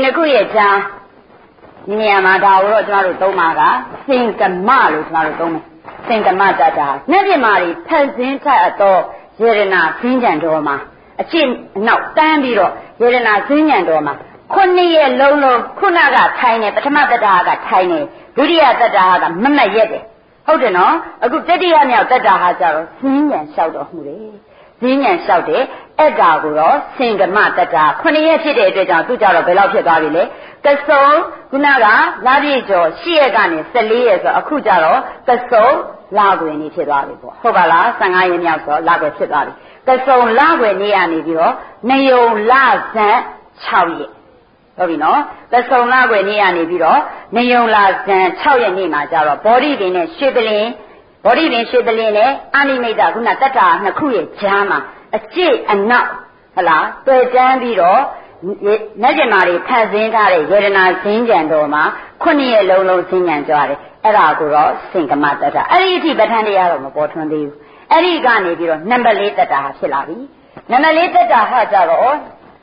နေရာမှာဒါကိုတော့ကျွန်တော်တို့သုံးပါကစင်ကမလို့ကျွန်တော်တို့သုံးမယ်စင်ကမတတ္တဟနှစ်ပြမာတွေဖန်ဆင်းထပ်သောယေရနာစင်းကြံတော်မှာအချင်းအနောက်တန်းပြီးတော့ယေရနာစင်းကြံတော်မှာ9ရက်လုံးခုနကထိုင်နေပထမတတ္တဟကထိုင်နေဒုတိယတတ္တဟကမမတ်ရက်တယ်ဟုတ်တယ်နော်အခုတတိယမြောက်တတ္တဟာကြတော့ဈဉ္ဉံလျှောက်တော်မူတယ်ဈဉ္ဉံလျှောက်တယ်အဲ့ဒါကိုတော့စင်ကမတတ္တ9ရက်ဖြစ်တဲ့အတွက်ကြောင့်သူကြတော့ဘယ်လောက်ဖြစ်သွားပြီလဲကစုံခုနကလာပြည့်ကျော်10ရက်ကနေ14ရက်ဆိုအခုကြတော့ကစုံလာခွေနေဖြစ်သွားပြီပေါ့ဟုတ်ပါလား15ရက်မြောက်ဆိုလာခွေဖြစ်သွားပြီကစုံလာခွေနေရနေပြီးတော့နယုံလဇန်6ရက်ဟုတ်ပြီနော်သဆုံလကွယ်နေ့ကနေပြီးတော့နေုံလာဇန်6ရက်နေ့မှာကျတော့ဘောဓိပင်နဲ့ရွှေပလင်ဘောဓိပင်ရွှေပလင်နဲ့အာနိမိတ်ခုနတတ္တာနှစ်ခုရဲ့ကြားမှာအကျိအနောက်ဟလားတွေ့တန်းပြီးတော့နတ်ကျမာတွေဖန်ဆင်းထားတဲ့ယေရနာစင်းကြံတော်မှာ9ရက်လုံးလုံးစင်းကြံကြရတယ်အဲ့ဒါကိုတော့စင်ကမတတ္တာအဲ့ဒီအထိပဋ္ဌာန်းတရားတော့မပေါ်ထွန်းသေးဘူးအဲ့ဒီကနေပြီးတော့နံပါတ်4တတ္တာဖြစ်လာပြီနံပါတ်4တတ္တာဟာကြတော့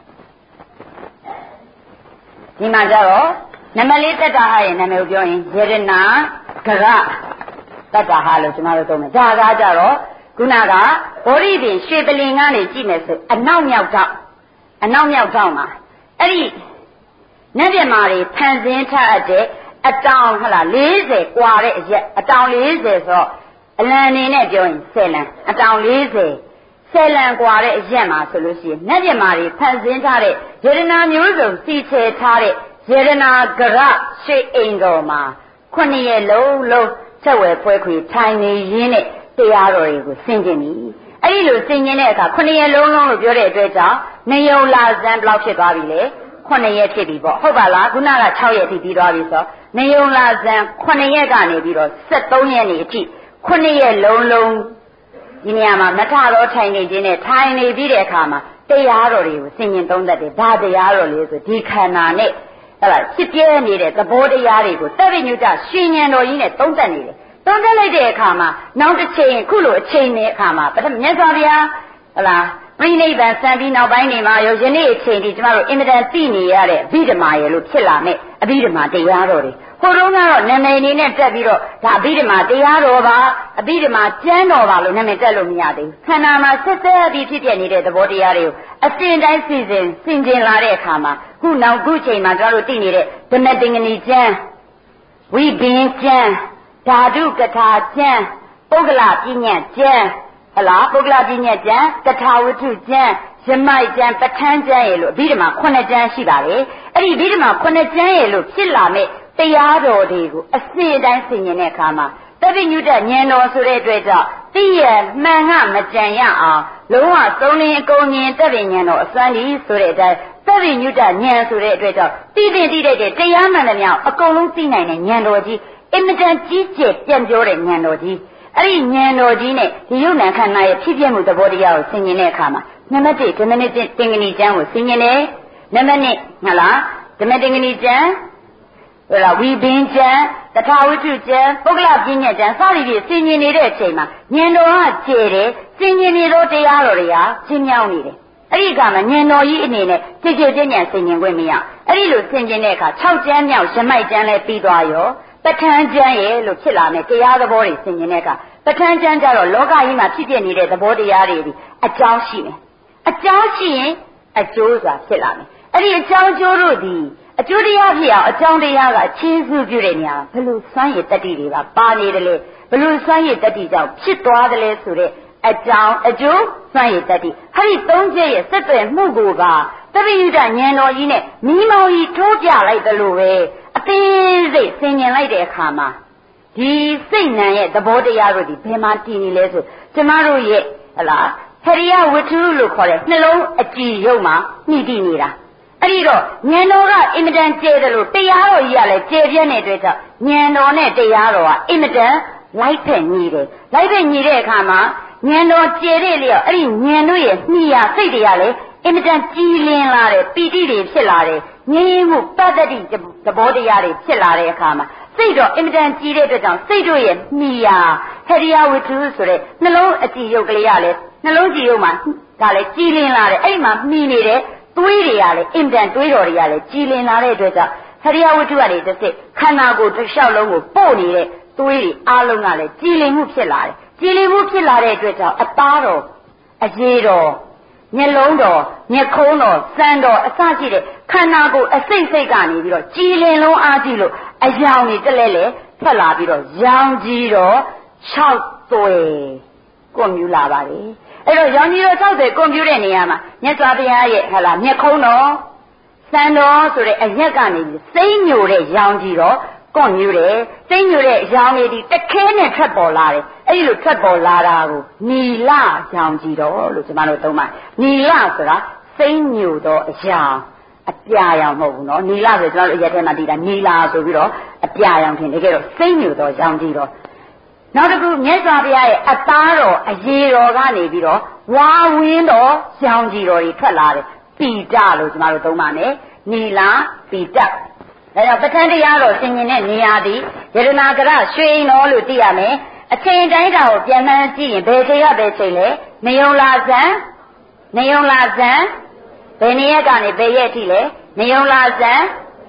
ဒီမှာကြတော့နံပါတ်4တတ္တာဟာရဲ့နာမည်ကိုပြောရင်ယေရနာဂရတတ္တာဟာလို့ကျွန်တော်တို့သုံးမယ်ဒါကကြတော့ခုနကဘောဓိပင်ရွှေပလင်ကနေကြည့်မယ်ဆိုအနောက်မြောက်ထောက်မှာအဲ့ဒီနတ်ပြမာတွေဖန်ဆင်းထားတဲ့အတောင်ဟလား40กว่าတဲ့အရက်အတောင်40ဆိုတော့အလံနေနဲ့ပြောရင်10လံအတောင်40လံกว่าတဲ့အရက်မှာဆိုလို့ရှိရင်နတ်ပြမာတွေဖန်ဆင်းထားတဲ့ယေရနာမျိုးစုံစီချယ်ထားတဲ့ယေရနာဂရရွှေအိမ်တော်မှာ9ရက်လုံးဆက်ဝယ်ဖွဲခွေထိုင်နေရင်းနဲ့တရားတော်တွေကိုဆင်ကျင်ပြီအဲ့ဒီလိုဆင်ကျင်တဲ့အခါ9ရက်လုံးလို့ပြောတဲ့အတွက်ကြောင့်နေုံလာဇန်ဘလောက်ဖြစ်သွားပြီလေ9ရက်ဖြစ်ပြီပေါ့ဟုတ်ပါလားခုနက6ရက်ထိပြီးသွားပြီဆိုနေုံလာဇန်9ရက်ကနေပြီးတော့73ရက်နေအထိ9ရက်လုံးဒီနေရာမှာမထတော့ထိုင်နေခြင်းနဲ့ထိုင်နေပြီးတဲ့အခါမှာတရားတော်တွေကိုဆင်ញင်သုံးသပ်တယ်ဒါတရားတော်လေးဆိုဒီခန္ဓာနဲ့ဟဲ့လားဖြစ်ပြနေတဲ့သဘောတရားတွေကိုသဗ္ဗညုတရှင်ဉဏ်တော်ကြီးနဲ့သုံးသပ်နေတယ်သုံးသပ်လိုက်တဲ့အခါမှာနောက်တစ်ချိန်ခုလိုအချိန်နဲ့အခါမှာပထမမြတ်စွာဘုရားဟဲ့လားပြိဋိဘံစံပြီးနောက်ပိုင်းနေမှာရောယနေ့အချိန်ဒီကျမတို့အင်မတန်သိနေရတဲ့အဘိဓမ္မာရေလို့ဖြစ်လာမဲ့အဘိဓမ္မာတရားတော်တွေဟိုတုန်းကတော့နာမည်အနေနဲ့တက်ပြီးတော့ဒါအဘိဓမ္မာတရားတော်ပါအဘိဓမ္မာကျမ်းတော်ပါလို့နာမည်တက်လို့မရသေးဘူးခန္ဓာမှာဆက်ဆက်ပြီးဖြစ်ပြနေတဲ့သဘောတရားတွေကိုအစဉ်တိုင်းစဉ်ကျင်လာတဲ့အခါမှာခုနောက်ခုချိန်မှာကျမတို့သိနေတဲ့ဓမ္မတင်္ဂနီကျမ်းဝိဘင်းကျမ်းဓာတုကထာကျမ်းပုဂ္ဂလပညာကျမ်းဟလားပုဂ္ဂလပညာကျမ်းကထာဝတ္ထုကျမ်းရမိုက်ကျမ်းပဋ္ဌာန်းကျမ်းရေလို့အဘိဓမ္မာ9ကျမ်းရှိပါလေအဲ့ဒီအဘိဓမ္မာ9ကျမ်းရေလို့ဖြစ်လာမဲ့တရားတော်တွေကိုအစဉ်တိုင်းဆင်ញင်တဲ့အခါမှာသဗ္ဗညုတဉာဏ်တော်ဆိုတဲ့အတွက်ကြောင့်သိရမှန်ကမကြံရအောင်လုံးဝသုံးလင်းအကုန်မြင်သဗ္ဗဉာဏ်တော်အစွမ်းဒီဆိုတဲ့အတိုင်းသဗ္ဗညုတဉာဏ်ဆိုတဲ့အတွက်ကြောင့်သိတဲ့တရားမှန်တဲ့များအကုန်လုံးသိနိုင်တဲ့ဉာဏ်တော်ကြီးအင်မတန်ကြီးကျယ်ပြန့်ပြောတဲ့ဉာဏ်တော်ကြီးအဲ့ဒီဉာဏ်တော်ကြီးနဲ့ဒီယုံနာခန္ဓာရဲ့ဖြစ်ပြမှုသဘောတရားကိုဆင်ញင်တဲ့အခါမှာနံပါတ်1ဓမ္မတင်္ဂနီကျမ်းကိုဆင်ញင်တယ်နံပါတ်2ဟုတ်လားဓမ္မတင်္ဂနီကျမ်းဟဲ့လားဝိဘင်းကျမ်းတထာဝတ္ထုကျမ်းပုဂ္ဂလပညာကျမ်းစသည်ဖြင့်ဆင်ញင်နေတဲ့အချိန်မှာဉာဏ်တော်ကကျယ်တယ်ဆင်ញင်နေသောတရားတော်တွေကရှင်းမြောင်းနေတယ်အဲ့ဒီကမှဉာဏ်တော်ကြီးအနေနဲ့ကြည်ကြည်ပြည့်ညံဆင်ញင်ခွင့်မရအဲ့ဒီလိုဆင်ញင်တဲ့အခါ6ကျမ်းမြောက်ရမိုက်ကျမ်းလည်းပြီးသွားရောပဋ္ဌာန်းကျမ်းရဲ့လို့ဖြစ်လာတဲ့တရားသဘောတွေဆင်ញင်တဲ့အခါပဋ္ဌာန်းကျမ်းကြတော့လောကကြီးမှာဖြစ်ပြနေတဲ့သဘောတရားတွေဒီအကြောင်းရှိမယ်အကြောင်းရှိရင်အကျိုးစွာဖြစ်လာမယ်အဲ့ဒီအကြောင်းအကျိုးတို့ဒီအကျိုးတရားဖြစ်အောင်အကြောင်းတရားကအချင်းစုပြုတဲ့နေရာဘယ်လိုစွမ်းရည်တတ္တိတွေကပါနေတယ်လဲဘယ်လိုစွမ်းရည်တတ္တိကြောင့်ဖြစ်သွားတယ်လဲဆိုတဲ့အကြောင်းအကျိုးစွမ်းရည်တတ္တိအဲ့ဒီ၃ချက်ရဲ့ဆက်သွယ်မှုကိုကသဗ္ဗညုတဉာဏ်တော်ကြီးနဲ့မိမောင်ကြီးထိုးပြလိုက်တယ်လို့ပဲအသေးစိတ်ဆင်ញင်လိုက်တဲ့အခါမှာဒီစိတ်နံရဲ့သဘောတရားတို့ဒီဘယ်မှာတည်နေလဲဆိုကျမတို့ရဲ့ဟလားဟရိယဝတ္ထုလို့ခေါ်တဲ့နှလုံးအကြည်ရုပ်မှာနှိတည်နေတာအဲ့ဒီတော့ဉာဏ်တော်ကအင်မတန်ကျဲတယ်လို့တရားတော်ကြီးကလည်းကျဲပြန့်တဲ့အတွက်ကြောင့်ဉာဏ်တော်နဲ့တရားတော်ကအင်မတန်လိုက်ဖက်ညီတယ်လိုက်ဖက်ညီတဲ့အခါမှာဉာဏ်တော်ကျဲတဲ့လျောက်အဲ့ဒီဉာဏ်တို့ရဲ့နှီးရစိတ်တွေကလည်းအင်မတန်ကြည်လင်လာတယ်ပီတိတွေဖြစ်လာတယ်ငြိမ်းမှုပတ္တိသဘောတရားတွေဖြစ်လာတဲ့အခါမှာစိတ်တော့အင်မတန်ကြည်တဲ့အတွက်ကြောင့်စိတ်တို့ရဲ့နှီးရဟရိယဝတ္ထုဆိုတဲ့နှလုံးအကြည်ရုပ်ကလေးကလည်းနှလုံးကြည်ရုပ်မှာဒါလည်းကြည်လင်လာတယ်အဲ့မှာမှီနေတဲ့သွေးတွေကလည်းအင်တန်သွေးတော်တွေကလည်းကြည်လင်လာတဲ့အတွက်ကြောင့်ဟရိယဝတ္ထုကနေတစ်စိတ်ခန္ဓာကိုယ်တစ်လျှောက်လုံးကိုပို့နေတဲ့သွေးတွေအားလုံးကလည်းကြည်လင်မှုဖြစ်လာတယ်ကြည်လင်မှုဖြစ်လာတဲ့အတွက်ကြောင့်အသားတော်အရေးတော်မျက်လုံးတော်မျက်ခုံးတော်စံတော်အစရှိတဲ့ခန္ဓာကိုယ်အစိတ်စိတ်ကနေပြီးတော့ကြည်လင်လုံးအားကြည့်လို့အယောင်တွေတက်လဲလဲထွက်လာပြီးတော့ရောင်ကြီးတော်6သွဲကွန်မြူလာပါလေအဲ့တော့ရောင်ကြီးတော်6သွဲကွန်မြူတဲ့နေရာမှာမြတ်စွာဘုရားရဲ့ဟလာမျက်ခုံးတော်စံတော်ဆိုတဲ့အရက်ကနေပြီးစိမ့်ညိုတဲ့ရောင်ကြီးတော်ကွန်မြူတယ်စိမ့်ညိုတဲ့ရောင်လေးဒီတခဲနဲ့ထွက်ပေါ်လာတယ်အဲ့ဒီလိုထွက်ပေါ်လာတာကိုနီလရောင်ကြီးတော်လို့ကျွန်တော်တို့သုံးပါနီလဆိုတာစိမ့်ညိုသောအရာအပြာရောင်မဟုတ်ဘူးနော်နီလာဆိုကျွန်တော်တို့အရက်ထဲမှာတည်တာနီလာဆိုပြီးတော့အပြာရောင်ထင်တကယ်တော့စိမ့်ညူတော့ရောင်ကြည့်တော့နောက်တစ်ခုမြတ်စွာဘုရားရဲ့အသားတော်အရေတော်ကနေပြီးတော့ဝါဝင်းတော်ရောင်ကြည်တော်တွေထွက်လာတယ်ပိတလို့ကျွန်တော်တို့သုံးပါမယ်နီလာပိတဒါကြောင့်ပဋ္ဌာန်းတရားတော်ဆင်ញင်တဲ့နေရာသည်ယရနာကရရွှေတော်လို့သိရမယ်အချိန်တိုင်းတာကိုပြန်မှန်းကြည့်ရင်ဘယ်ချိန်ရဘယ်ချိန်လဲနေုံလာဇန်ဘယ်နေရက်ကနေဘယ်ရက်အထိလဲနေုံလာဇန်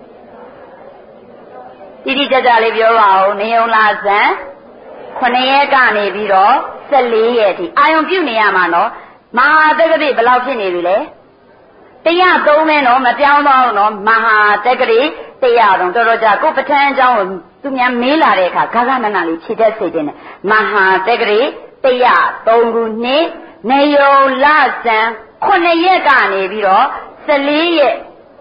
တိတိကျကျလေးပြောပါဦးနေုံလာဇန်9ရက်ကနေပြီးတော့14ရက်အထိအာယုံပြုတ်နေရမှာနော်မဟာတက္ကတိဘယ်လောက်ဖြစ်နေပြီလဲ103မဲနော်မပြောင်းတော့နော်မဟာတက္ကတိ100တော့တော်တော်ကြာကိုပဋ္ဌာန်းအကြောင်းကိုသူများမေးလာတဲ့အခါဂဂနနလေးဖြည့်တတ်စေခြင်းနဲ့မဟာတက္ကတိ103ခုနှစ်နေုံလဇန်9ရက်ကနေပြီးတော့14ရက်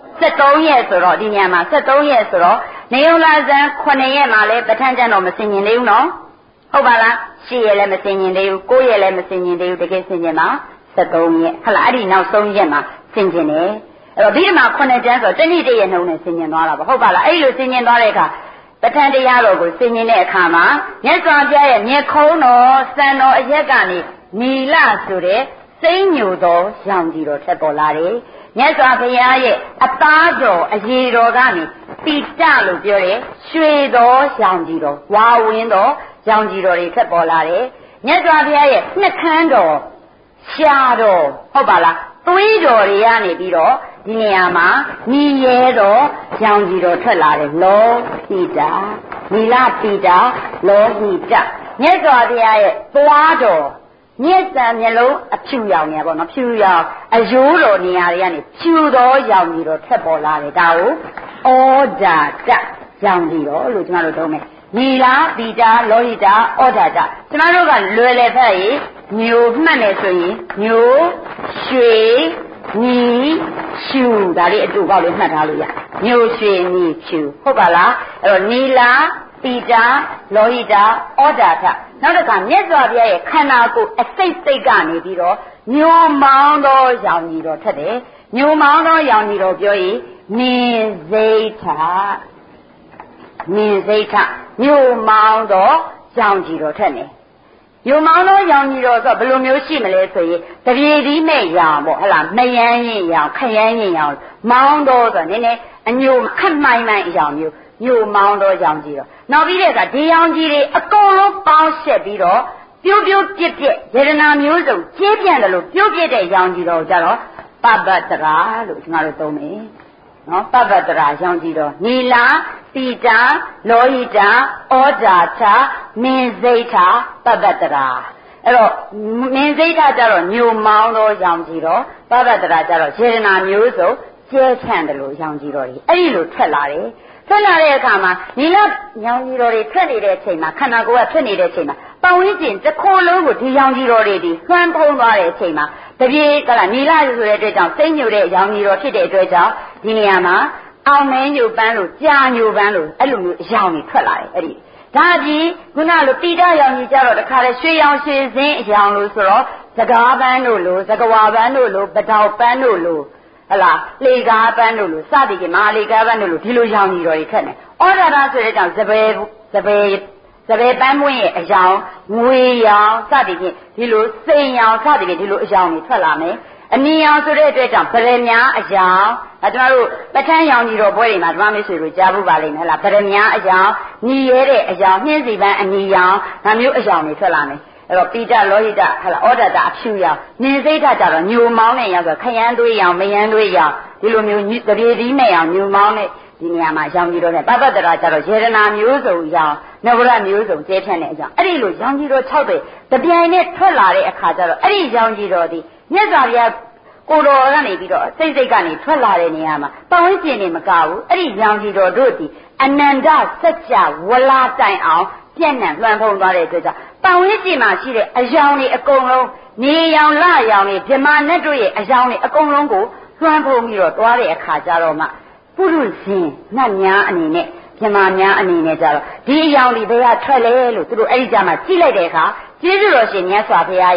73ရက်ဆိုတော့ဒီညမှာ73ရက်ဆိုတော့နေုံလဇန်9ရက်မှာလဲပဋ္ဌာန်းကျမ်းတော့မဆင်ញင်သေးဘူးနော်ဟုတ်ပါလား10ရက်လည်းမဆင်ញင်သေးဘူး9ရက်လည်းမဆင်ញင်သေးဘူးတကယ်ဆင်ញင်မှာ73ရက်ဟုတ်လားအဲ့ဒီနောက်ဆုံးရက်မှာဆင်ញင်တယ်အဲ့တော့ဒီမှာ9ကျမ်းဆိုတနည်းတည့်ရနှုံနဲ့ဆင်ញင်သွားတာပေါ့ဟုတ်ပါလားအဲ့လိုဆင်ញင်သွားတဲ့အခါပဋ္ဌာန်းတရားတော်ကိုဆင်ញင်တဲ့အခါမှာမြတ်စွာဘုရားရဲ့မျက်ခုံးတော်စံတော်အရက်ကနေနီလဆိုတဲ့စိမ့်ညိုသောရောင်ကြီးတော်ထက်ပေါ်လာတယ်မြတ်စွာဘုရားရဲ့အသားတော်အရေတော်ကနေပိတလို့ပြောတယ်ရွှေသောရောင်ကြီးတော်ဝါဝင်းတော်ရောင်ကြီးတော်တွေထက်ပေါ်လာတယ်မြတ်စွာဘုရားရဲ့နှခမ်းတော်ရှားတော်ဟုတ်ပါလားသွေးတော်တွေကနေပြီးတော့ဒီနေရာမှာညီရဲတော်ရောင်ကြီးတော်ထွက်လာတယ်လောဟိတာနီလပိတာလောဟိတမြတ်စွာဘုရားရဲ့သွားတော်မြစ်စံမျက်လုံးအဖြူရောင်နေပါတော့ဖြူရောင်အယိုးတော်နေရာတွေကနေဖြူတော်ရောင်ကြီးတော်ထက်ပေါ်လာတယ်ဒါကိုဩဒါတရောင်ကြီးတော်လို့ကျွန်တော်တို့သုံးမယ်နီလာပိတာလောဟိတာဩဒါတကျွန်တော်တို့ကလွယ်လေဖက်ရင်မျိုးမှတ်နေဆိုရင်မျိုးရွှေညီဖြူဒါလေးအတူပေါက်လေးမှတ်ထားလို့ရမျိုးရွှေညီဖြူဟုတ်ပါလားအဲ့တော့နီလာပိတာလောဟိတာဩဒါတနောက်တစ်ခါမြတ်စွာဘုရားရဲ့ခန္ဓာကိုယ်အစိတ်စိတ်ကနေပြီးတော့ညိုမောင်းသောရောင်ကြီးတော်ထက်တယ်ညိုမောင်းသောရောင်ကြီးတော်ပြောရင်မြင်စိတ်ထညိုမောင်းသောရောင်ကြီးတော်ထက်နေညိုမောင်းသောရောင်ကြီးတော်ဆိုဘယ်လိုမျိုးရှိမလဲဆိုရင်တပြေဒီမဲ့ရောင်ပေါ့ဟလားမယမ်းရင်ရောင်ခရမ်းရင်ရောင်မောင်းသောဆိုနည်းနည်းအညိုခက်မှိုင်းအရောင်မျိုးညိုမောင်းသောရောင်ကြီးတော်နောက်ပြီးတဲ့အခါဒီရောင်ကြီးတွေအကုန်လုံးပေါင်းဆက်ပြီးတော့ပြိုးပြိုးပြက်ပြက်ယရနာမျိုးစုံကျဲပြန့်တယ်လို့ပြိုးပြက်တဲ့ရောင်ကြီးတော်ကြတော့ပပ္ပတရာလို့ကျွန်တော်တို့သုံးမယ်နော်ပပ္ပတရာရောင်ကြီးတော်နီလာပိတာလောဟိတာဩဒါထမင်းစိတ်ထာပပ္ပတရာအဲ့တော့မင်းစိတ်ထာကြတော့ညိုမောင်းသောရောင်ကြီးတော်ပပ္ပတရာကြတော့ယရနာမျိုးစုံကျဲချန့်တယ်လို့ရောင်ကြီးတော်ကြီးအဲ့ဒီလိုထွက်လာတယ်ထွက်လာတဲ့အခါမှာနီလာရောင်ကြီးတော်တွေထွက်နေတဲ့အချိန်မှာခန္ဓာကိုယ်ကထွက်နေတဲ့အချိန်မှာပတ်ဝန်းကျင်တစ်ခုလုံးကိုဒီရောင်ကြီးတော်တွေဒီလွှမ်းဖုံးသွားတဲ့အချိန်မှာတပြေကလာနီလာဆိုတဲ့အတွက်ကြောင့်စိတ်ညိုတဲ့ရောင်ကြီးတော်ဖြစ်တဲ့အတွက်ကြောင့်ဒီနေရာမှာအောင်မဲညိုပန်းလို့ကြာညိုပန်းလို့အဲ့လိုမျိုးအရောင်တွေထွက်လာတယ်အဲ့ဒီဒါပြီးခုနလိုပိဋကရောင်ကြီးကြတော့တခါလေရွှေရောင်ရွှေစင်းအရောင်လို့ဆိုတော့စကားပန်းတို့လိုစကဝါပန်းတို့လိုပတောက်ပန်းတို့လိုဟလားလေကားပန်းတို့လိုစသည်ကမဟာလေကားပန်းတို့လိုဒီလိုရောင်ကြီးတော်တွေထွက်နေဩဒါရဆိုတဲ့ကြောင့်စပယ်ပန်းပွင့်ရဲ့အရောင်ငွေရောင်စသည်ဖြင့်ဒီလိုစိန်ရောင်စသည်ဖြင့်ဒီလိုအရောင်တွေထွက်လာမယ်အနီရောင်ဆိုတဲ့အတွက်ကြောင့်ဗရမ ्या အရောင်ဒါကျွန်တော်တို့ပဋ္ဌာန်းရောင်ကြီးတော်ပွဲတွေမှာဓမ္မမိတ်ဆွေတို့ကြားဖို့ပါလိမ့်မယ်ဟလားဗရမ ्या အရောင်ညီရဲတဲ့အရောင်နှင်းစီပန်းအနီရောင်ဒါမျိုးအရောင်တွေထွက်လာမယ်အဲ့တော့ပိဋကလောဟိတဟလားဩဒတအဖြူရောင်ဉာဏ်စိတ်ဓာတ်ကြတော့ညိုမောင်းတဲ့ရောင်ဆိုခရမ်းသွေးရောင်မယမ်းသွေးရောင်ဒီလိုမျိုးတပြေဒီမဲ့ရောင်ညိုမောင်းတဲ့ဒီနေရာမှာရောင်ကြီးတော်နဲ့ပပ္ပတရာကြတော့ယေရနာမျိုးစုံရောင်နဝရမျိုးစုံကျဲဖြန့်တဲ့အကြောင်းအဲ့ဒီလိုရောင်ကြီးတော်6ပဲတပြိုင်နဲ့ထွက်လာတဲ့အခါကျတော့အဲ့ဒီရောင်ကြီးတော်ဒီမြတ်စွာဘုရားကိုယ်တော်ကနေပြီးတော့စိတ်ကနေထွက်လာတဲ့နေရာမှာပတ်ဝန်းကျင်တွေမကဘူးအဲ့ဒီရောင်ကြီးတော်တို့ဒီအနန္တစัจ java ဝလာတိုင်အောင်ပြန့်နှံ့လွှမ်းဖုံးသွားတဲ့အတွက်ကြောင့်ပတ်ဝန်းကျင်မှာရှိတဲ့အယောင်တွေအကုန်လုံးနေရောင်လရောင်တွေဗြဟ္မာနဲ့တို့ရဲ့အယောင်တွေအကုန်လုံးကိုလွှမ်းဖုံးပြီးတော့တွားတဲ့အခါကျတော့မှပုရုဇဉ်နတ်များအနေနဲ့ဗြဟ္မာများအနေနဲ့ကြတော့ဒီအယောင်တွေဘယ်ကထွက်လဲလို့သူတို့အဲ့ဒီကြမှာကြည့်လိုက်တဲ့အခါကျေးဇူးတော်ရှင်မြတ်စွာဘုရားရဲ့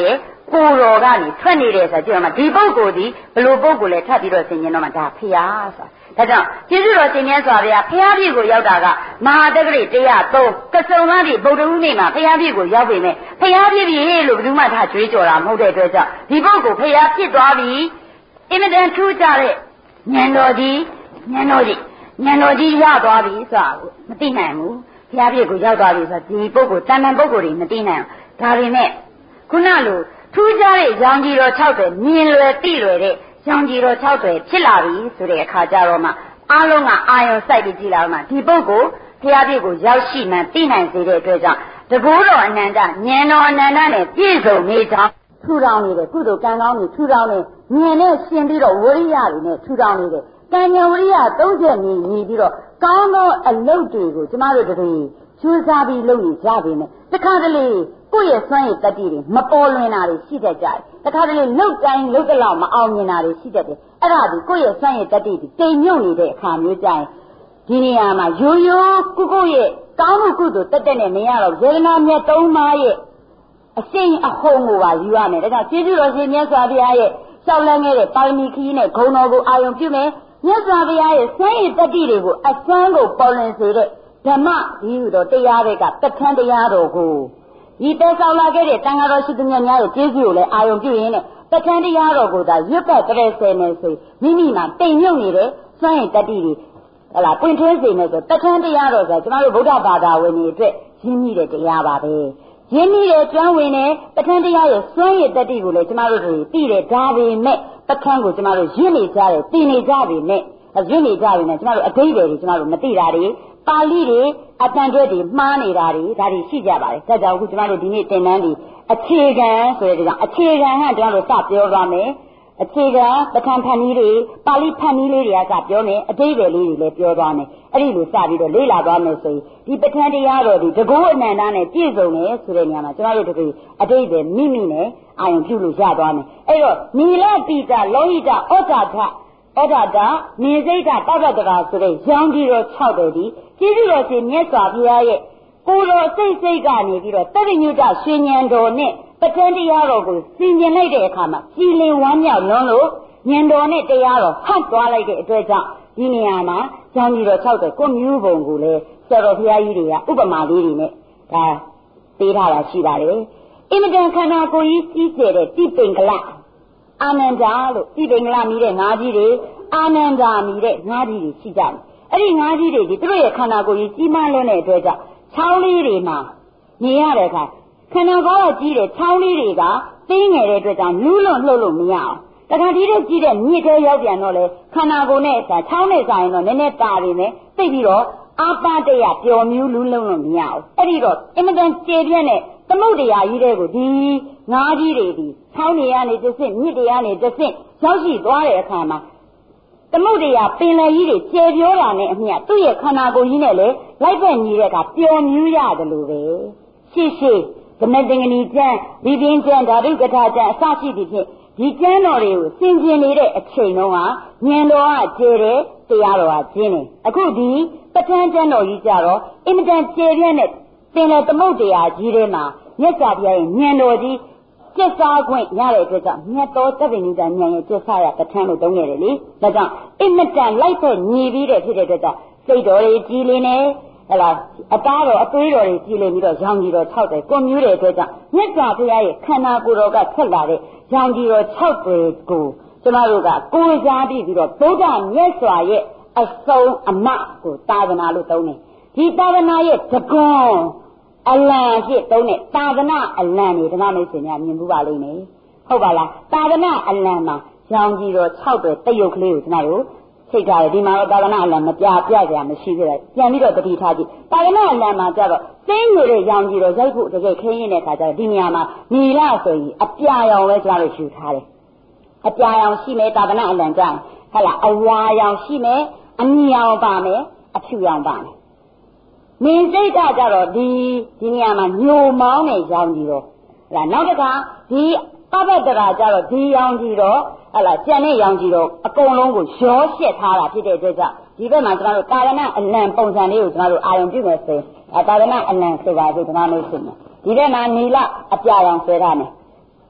ကိုယ်တော်ကနေထွက်နေတယ်ဆိုကြည့်တော့မှဒီပုဂ္ဂိုလ်ဒီဘလို့ပုဂ္ဂိုလ်လဲထပ်ပြီးတော့ဆင်ခြင်တော့မှဒါဖျားဆိုတာဒါကြောင့်ကျေးဇူးတော်ရှင်မြတ်စွာဘုရားဖျားပြည်ကိုရောက်တာကမဟာတက္ကရီ103ကစုံကားပြည်ဗုဒ္ဓဟူးနေ့မှာဖျားပြည်ကိုရောက်ပြီမဲ့ဖျားပြည်လို့ဘယ်သူမှထားကြွေးကြော်တာမဟုတ်တဲ့အတွက်ကြောင့်ဒီပုဂ္ဂိုလ်ဖျားဖြစ်သွားပြီအင်မတန်ထူးကြတဲ့ဉာဏ်တော်ကြီးရသွားပြီဆိုတာမသိနိုင်ဘူးဖျားပြည်ကိုရောက်သွားပြီဆိုဒီပုဂ္ဂိုလ်တဏ္ဍပုဂ္ဂိုလ်တွေမသိနိုင်ဘူးဒါပေမဲ့ခုနလိုထူးခြားတဲ့ရောင်ကြီးတော်60မြင်လွယ်သိလွယ်တဲ့ရောင်ကြီးတော်60ဖြစ်လာပြီဆိုတဲ့အခါကျတော့မှအားလုံးကအာယုံစိုက်ပြီးကြည့်လာမှဒီပုဂ္ဂိုလ်ဘုရားပြည့်ကိုရောက်ရှိမှသိနိုင်စေတဲ့အတွက်ကြောင့်တကူတော်အနန္တဉာဏ်တော်အနန္တနဲ့ပြည့်စုံနေကြောင်းထူထောင်နေတဲ့ကုသိုလ်ကံကောင်းတွေထူထောင်နေဉာဏ်နဲ့ရှင်ပြီးတော့ဝိရိယတွေနဲ့ထူထောင်နေတဲ့ကံဉာဏ်ဝိရိယ30မြည်ပြီးတော့ကောင်းသောအလုပ်တွေကိုကျမတို့တို့ကျိုးစားပြီးလုပ်နေကြပြီနဲ့တခါတလေကိုယ့်ရဲ့စွမ်းရည်တတ္တိတွေမပေါ်လွင်တာတွေရှိတတ်ကြတယ်တခါတလေလှုပ်တိုင်းလှုပ်တဲ့လောက်မအောင်မြင်တာတွေရှိတတ်တယ်အဲ့ဒါဒီကိုယ့်ရဲ့စွမ်းရည်တတ္တိတွေတိမ်ညွတ်နေတဲ့အခါမျိုးကြရင်ဒီနေရာမှာရိုးရိုးကိုယ့်ရဲ့ကောင်းမှုကုသိုလ်တက်တက်နဲ့မရတော့ဝေဒနာမြတ်သုံးပါးရဲ့အစိမ့်အဟုန်ကိုပါယူရမယ်ဒါကြောင့်ကျေးဇူးတော်ရှင်မြတ်စွာဘုရားရဲ့ရှောက်လန်းခဲ့တဲ့ပါရမီခရီးနဲ့ဂုဏ်တော်ကိုအာရုံပြုမယ်မြတ်စွာဘုရားရဲ့စွမ်းရည်တတ္တိတွေကိုအစွမ်းကိုပေါ်လွင်စေတဲ့ဓမ္မဒီဟုသောတရားတွေကတထန်းတရားတော်ကိုဒီတဲဆောင်လာခဲ့တဲ့တန်ဃာတော်ရှိသူများရဲ့ကျေးဇူးကိုလည်းအာရုံပြုရင်းနဲ့တထန်းတရားတော်ကိုသာရွတ်ပတ်ကြဲဆယ်နေစေမိမိမှာတိမ်မြုပ်နေတဲ့စွမ်းရည်တတ္တိတွေဟလာပွင့်ထွန်းစေနေဆိုတထန်းတရားတော်ဆိုကျမတို့ဗုဒ္ဓဘာသာဝင်တွေအတွက်ရင်းနှီးတဲ့တရားပါပဲရင်းနှီးတဲ့ကျွမ်းဝင်တဲ့တထန်းတရားရဲ့စွမ်းရည်တတ္တိကိုလည်းကျမတို့တွေသိတယ်ဒါပေမဲ့တထန်းကိုကျမတို့ရင်းနေကြတယ်သိနေကြပေမဲ့ရင်းနေကြပြီနဲ့ကျမတို့အတိတ်တွေကျမတို့မသိတာတွေပါဠိတွေအတန်တွဲတွေမှားနေတာတွေဒါတွေရှိကြပါတယ်ဒါကြောင့်အခုကျမတို့ဒီနေ့သင်တန်းဒီအခြေခံဆိုတဲ့ကြောင့်အခြေခံကကျမတို့စပြောသွားမယ်အခြေခံပဋ္ဌာန်းဖန်နည်းတွေပါဠိဖန်နည်းလေးတွေကစပြောမယ်အတိတ်တွေလေးတွေလည်းပြောသွားမယ်အဲ့ဒီလိုစပြီးတော့လေ့လာသွားမယ်ဆိုရင်ဒီပဋ္ဌာန်းတရားတော်ဒီတကောအနန္တနဲ့ပြည့်စုံတယ်ဆိုတဲ့နေရာမှာကျမတို့တို့အတိတ်တွေမိမိနဲ့အာရုံပြုလို့ရသွားမယ်အဲ့တော့နီလပိတလောဟိတဩဇာထဩဒတာနေစိတ်ကတောက်တတာဆိုတဲ့ရောင်ကြီးတော်6တယ်ဒီကျေးဇူးတော်ရှင်မြတ်စွာဘုရားရဲ့ကိုယ်တော်စိတ်ကနေပြီးတော့တတိညုတရွှေဉဏ်တော်နဲ့ပဋ္ဌာန်းတရားတော်ကိုဆင်ခြင်လိုက်တဲ့အခါမှာကြည်လင်ဝမ်းမြောက်လွန်းလို့ဉာဏ်တော်နဲ့တရားတော်ဟပ်သွားလိုက်တဲ့အတွက်ကြောင့်ဒီနေရာမှာရောင်ကြီးတော်6တယ်ကိုမျိုးပုံကိုလည်းဆရာတော်ဘုရားကြီးတွေကဥပမာလေးတွေနဲ့ဒါပေးထားတာရှိပါတယ်အင်မတန်ခန္ဓာကိုယ်ကြီးကြီးကျယ်တဲ့တိပိင်္ဂလအာနန္ဒာလို့တိပိင်္ဂလမိတဲ့ငါးကြီးတွေအာနန္ဒာမိတဲ့ငါးကြီးတွေရှိကြတယ်အဲ့ဒီငါးကြီးတွေဒီသူတို့ရဲ့ခန္ဓာကိုယ်ကြီးကြီးမားလွန်းတဲ့အတွက်ကြောင့်ချောင်းလေးတွေမှာနေရတဲ့အခါခန္ဓာကိုယ်ကကြီးတဲ့ချောင်းလေးတွေကသိငယ်တဲ့အတွက်ကြောင့်လူးလွန်လှုပ်လို့မရအောင်တခါတည်းတည်းကြီးတဲ့မြစ်ထဲရောက်ပြန်တော့လေခန္ဓာကိုယ်နဲ့ချောင်းနဲ့ဆိုင်တော့နည်းနည်းတာနေမယ်သိပြီးတော့အာပတရပျော်မြူးလူးလုံးလို့မရအောင်အဲ့ဒီတော့အင်မတန်ကျေပြည့်တဲ့သမုဒ္ဒရာကြီးတွေကိုဒီငါးကြီးတွေဒီချောင်းတွေကနေတစ်ဆင့်မြစ်တွေကနေတစ်ဆင့်ရောက်ရှိသွားတဲ့အခါမှာသမုဒ္ဒရာပင်လယ်ကြီးတွေကျေပြောတာနဲ့အမျှသူ့ရဲ့ခန္ဓာကိုယ်ကြီးနဲ့လေလိုက်ပဲ့ညီတဲ့အခါပျော်မြူးရတယ်လို့ပဲရှေ့ရှေ့သမတင်္ဂနီကျမ်းဒီပြင်းကျမ်းဓာတုကထာကျမ်းအစရှိသဖြင့်ဒီကျမ်းတော်တွေကိုသင်ကျင်နေတဲ့အချိန်တုန်းကဉာဏ်တော်ကကျေတယ်တရားတော်ကကျင်းတယ်အခုဒီပဋ္ဌာန်းကျမ်းတော်ကြီးကြတော့အင်မတန်ကျေပြည့်တဲ့ပင်လယ်သမုဒ္ဒရာကြီးထဲမှာမြတ်စွာဘုရားရဲ့ဉာဏ်တော်ကြီးကျက်စားခွင့်ရတဲ့အတွက်ကြောင့်မြတ်တော်တပ္ပိနိဒာဉာဏ်ရဲ့ကျက်စားရပဋ္ဌာန်းလို့သုံးခဲ့တယ်လေဒါကြောင့်အင်မတန်လိုက်ဖက်ညီပြီးတဲ့ဖြစ်တဲ့အတွက်ကြောင့်စိတ်တော်တွေကြည်လင်နေဟလာအသားတော်အသွေးတော်တွေကြည်လင်ပြီးတော့ရောင်ကြီးတော်6တယ်ကွန်မြူးတဲ့အတွက်ကြောင့်မြတ်စွာဘုရားရဲ့ခန္ဓာကိုယ်တော်ကဆက်လာတဲ့ရောင်ကြီးတော်6တယ်ကိုကျမတို့ကကိုယ်စားပြီးတော့ဗုဒ္ဓမြတ်စွာရဲ့အဆုံးအမကိုသာသနာလို့သုံးတယ်ဒီသာသနာရဲ့တကွန်အလံဖြစ်သုံးတဲ့သာသနာအလံတွေဓမ္မမိတ်ဆွေများမြင်မှုပါလိမ့်မယ်ဟုတ်ပါလားသာသနာအလံမှာရောင်ကြီးတော်6တယ်တရုတ်ကလေးကိုကျမတို့စိတ်ထားတယ်ဒီမှာတော့သာသနာအလံမပြကြရမရှိခဲ့တယ်ပြန်ပြီးတော့တတိထားကြည့်သာသနာအလံမှာကျတော့သိညိုတဲ့ရောင်ကြီးတော်ရိုက်ဖို့တကယ်ခင်းရင်းတဲ့ခါကျတော့ဒီနေရာမှာနီလဆိုရင်အပြာရောင်ပဲကျမတို့ယူထားတယ်အပြာရောင်ရှိမယ်သာသနာအလံကြရင်ဟဲ့လားအဝါရောင်ရှိမယ်အမြရောင်ပါမယ်အဖြူရောင်ပါမယ်မင်းစိတ်ကကြတော့ဒီနေရာမှာညိုမောင်းတဲ့ရောင်ကြီးတော့ဟဲ့လားနောက်တစ်ခါဒီပပတ္တရာကြတော့ဒီရောင်ကြီးတော့ဟဲ့လားကျန်တဲ့ရောင်ကြီးတော့အကုန်လုံးကိုရောရှက်ထားတာဖြစ်တဲ့အတွက်ကြောင့်ဒီဘက်မှာကျွန်တော်တို့သာသနာအလံပုံစံလေးကိုကျွန်တော်တို့အာရုံပြုမယ်ဆိုရင်သာသနာအလံဆိုပါစို့ကျွန်တော်တို့ဆိုမယ်ဒီဘက်မှာနီလအပြာရောင်ဆွဲထားမယ်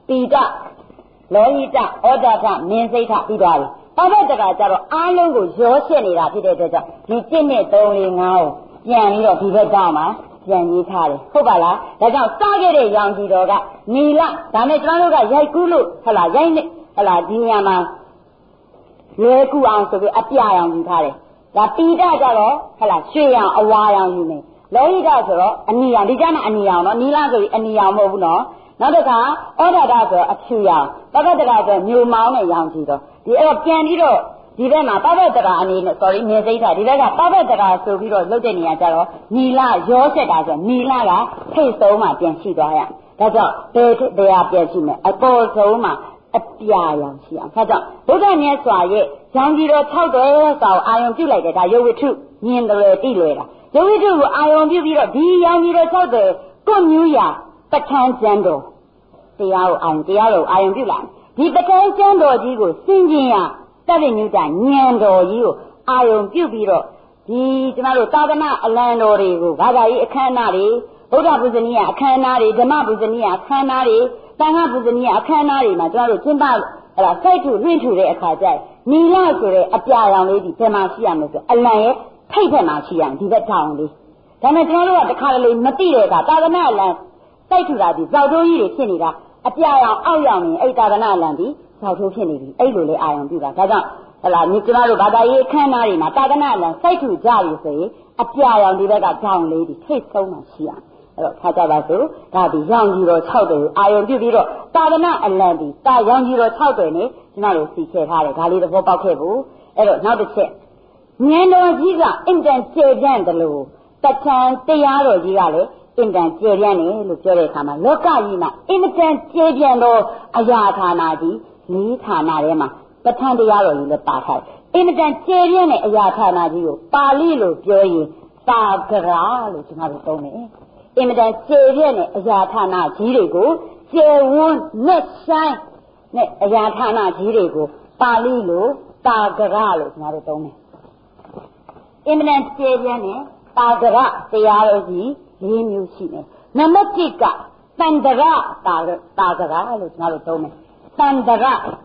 ပိတလောဟိတဩဒထမင်းစိတ်ထပြီးသွားပြီပပတ္တရာကြတော့အားလုံးကိုရောရှက်နေတာဖြစ်တဲ့အတွက်ကြောင့်ဒီ1နဲ့3 4 5ကိုပြန်ပြီးတော့ဒီဘက်တောင်းမှာပြန်ရေးထားတယ်ဟုတ်ပါလားဒါကြောင့်စခဲ့တဲ့ရောင်ကြီးတော်ကနီလဒါနဲ့ကျွန်တော်တို့ကရိုက်ကူးလို့ဟလာရိုက်နေဟလာဒီနေရာမှာလွယ်ကူအောင်ဆိုပြီးအပြရောင်ယူထားတယ်ဒါပိတကြတော့ဟလာရွှေရောင်အဝါရောင်ယူနေလောဟိတဆိုတော့အနီရောင်ဒီကြမှာအနီရောင်နော်နီလဆိုပြီးအနီရောင်မဟုတ်ဘူးနော်နောက်တစ်ခါဩဒဒါဆိုအဖြူရောင်ပပတ္တရာဆိုမြို့မောင်းတဲ့ရောင်ကြီးတော့ဒီအဲ့တော့ပြန်ပြီးတော့ဒီဘက်မှာပပတ္တရာအနေနဲ့ sorry မြင်စိတ်ထားဒီဘက်ကပပတ္တရာဆိုပြီးတော့လုတ်တဲ့နေရာကျတော့နီလရောဆက်တာဆိုနီလကထိတ်ဆုံးမှပြန်ရှိသွားရဒါကြောင့်တရားပြန်ရှိမယ်အပေါ်ဆုံးမှာအပြာရောင်ရှိအောင်ဒါကြောင့်ဘုရားမြတ်စွာရဲ့ရောင်ကြီးတော်6တော်စာကိုအာယုံပြုလိုက်တယ်ဒါယောဝိထုမြင်တယ်တိလွယ်တာယောဝိထုကိုအာယုံပြုပြီးတော့ဒီရောင်ကြီးတော်6တော်ကိုမြူးရာပဋ္ဌာန်းကျမ်းတော်တရားကိုအာယုံပြုလာဒီပဋ္ဌာန်းကျမ်းတော်ကြီးကိုစင်ကျင်ရတပ္ပိညုတဉာဏ်တော်ကြီးကိုအာယုံပြုပြီးတော့ဒီကျမတို့သာသနာအလံတော်တွေကိုဘာသာရေးအခမ်းအနားတွေဗုဒ္ဓပူဇနီယအခမ်းအနားတွေဓမ္မပူဇနီယအခမ်းအနားတွေသံဃာပူဇနီယအခမ်းအနားတွေမှာကျမတို့ကျင်းပအဲ့ဒါစိုက်ထုလွှင့်ထူတဲ့အခါကျရင်နီလဆိုတဲ့အပြာရောင်လေးဒီဘယ်မှာရှိရမလဲဆိုအလံရဲ့ထိပ်ဘက်မှာရှိရမယ်ဒီဘက်ထောင်လေးဒါနဲ့ကျမတို့ကတခါတလေမသိတဲ့အခါသာသနာအလံစိုက်ထူတာဒီဇောက်တိုးကြီးတွေဖြစ်နေတာအပြာရောင်အောက်ရောင်နေအဲ့သာသနာအလံဒီဇောက်တိုးဖြစ်နေပြီအဲ့လိုလေအာယုံပြုတာဒါကြောင့်ဟလာကျမတို့ဘာသာရေးအခမ်းအနားတွေမှာသာသနာအလံစိုက်ထူကြပြီဆိုရင်အပြာရောင်ဒီဘက်ကထောင်လေးဒီထိပ်ဆုံးမှရှိရမယ်အဲ့တော့ထားကြပါစို့ဒါဒီရောင်ကြီးတော်6တယ်အာယုံပြုပြီးတော့သာသနာအလံဒီတာရောင်ကြီးတော်6တယ်နဲ့ကျမတို့စီချဲထားတယ်ဒါလေးသဘောပေါက်ခဲ့ဘူးအဲ့တော့နောက်တစ်ချက်ဉာဏ်တော်ကြီးကအင်တန်ကျေပြန့်တယ်လို့တထံတရားတော်ကြီးကလည်းအင်တန်ကျေပြန့်တယ်လို့ပြောတဲ့အခါမှာလောကကြီးမှာအင်တန်ကျေပြန့်သောအရာဌာနကြီး၄ဌာနထဲမှာပဋ္ဌာန်းတရားတော်ကြီးလည်းပါထားတယ်အင်တန်ကျေပြန့်တဲ့အရာဌာနကြီးကိုပါဠိလိုပြောရင်သာဂရာလို့ကျမတို့သုံးတယ်အင်မတန်ကျေပြည့်တဲ့အရာဌာနကြီးတွေကိုကျေဝန်းနဲ့ဆိုင်နဲ့အရာဌာနကြီးတွေကိုပါဠိလိုတာဂရလို့ကျွန်တော်တို့သုံးတယ်အင်မတန်ကျေပြည့်တဲ့တာဂရတရားတော်ကြီး၄မျိုးရှိတယ်နံပါတ်1ကတန္တရတာဂရလို့ကျွန်တော်တို့သုံးတယ်တန္တရတာဂရ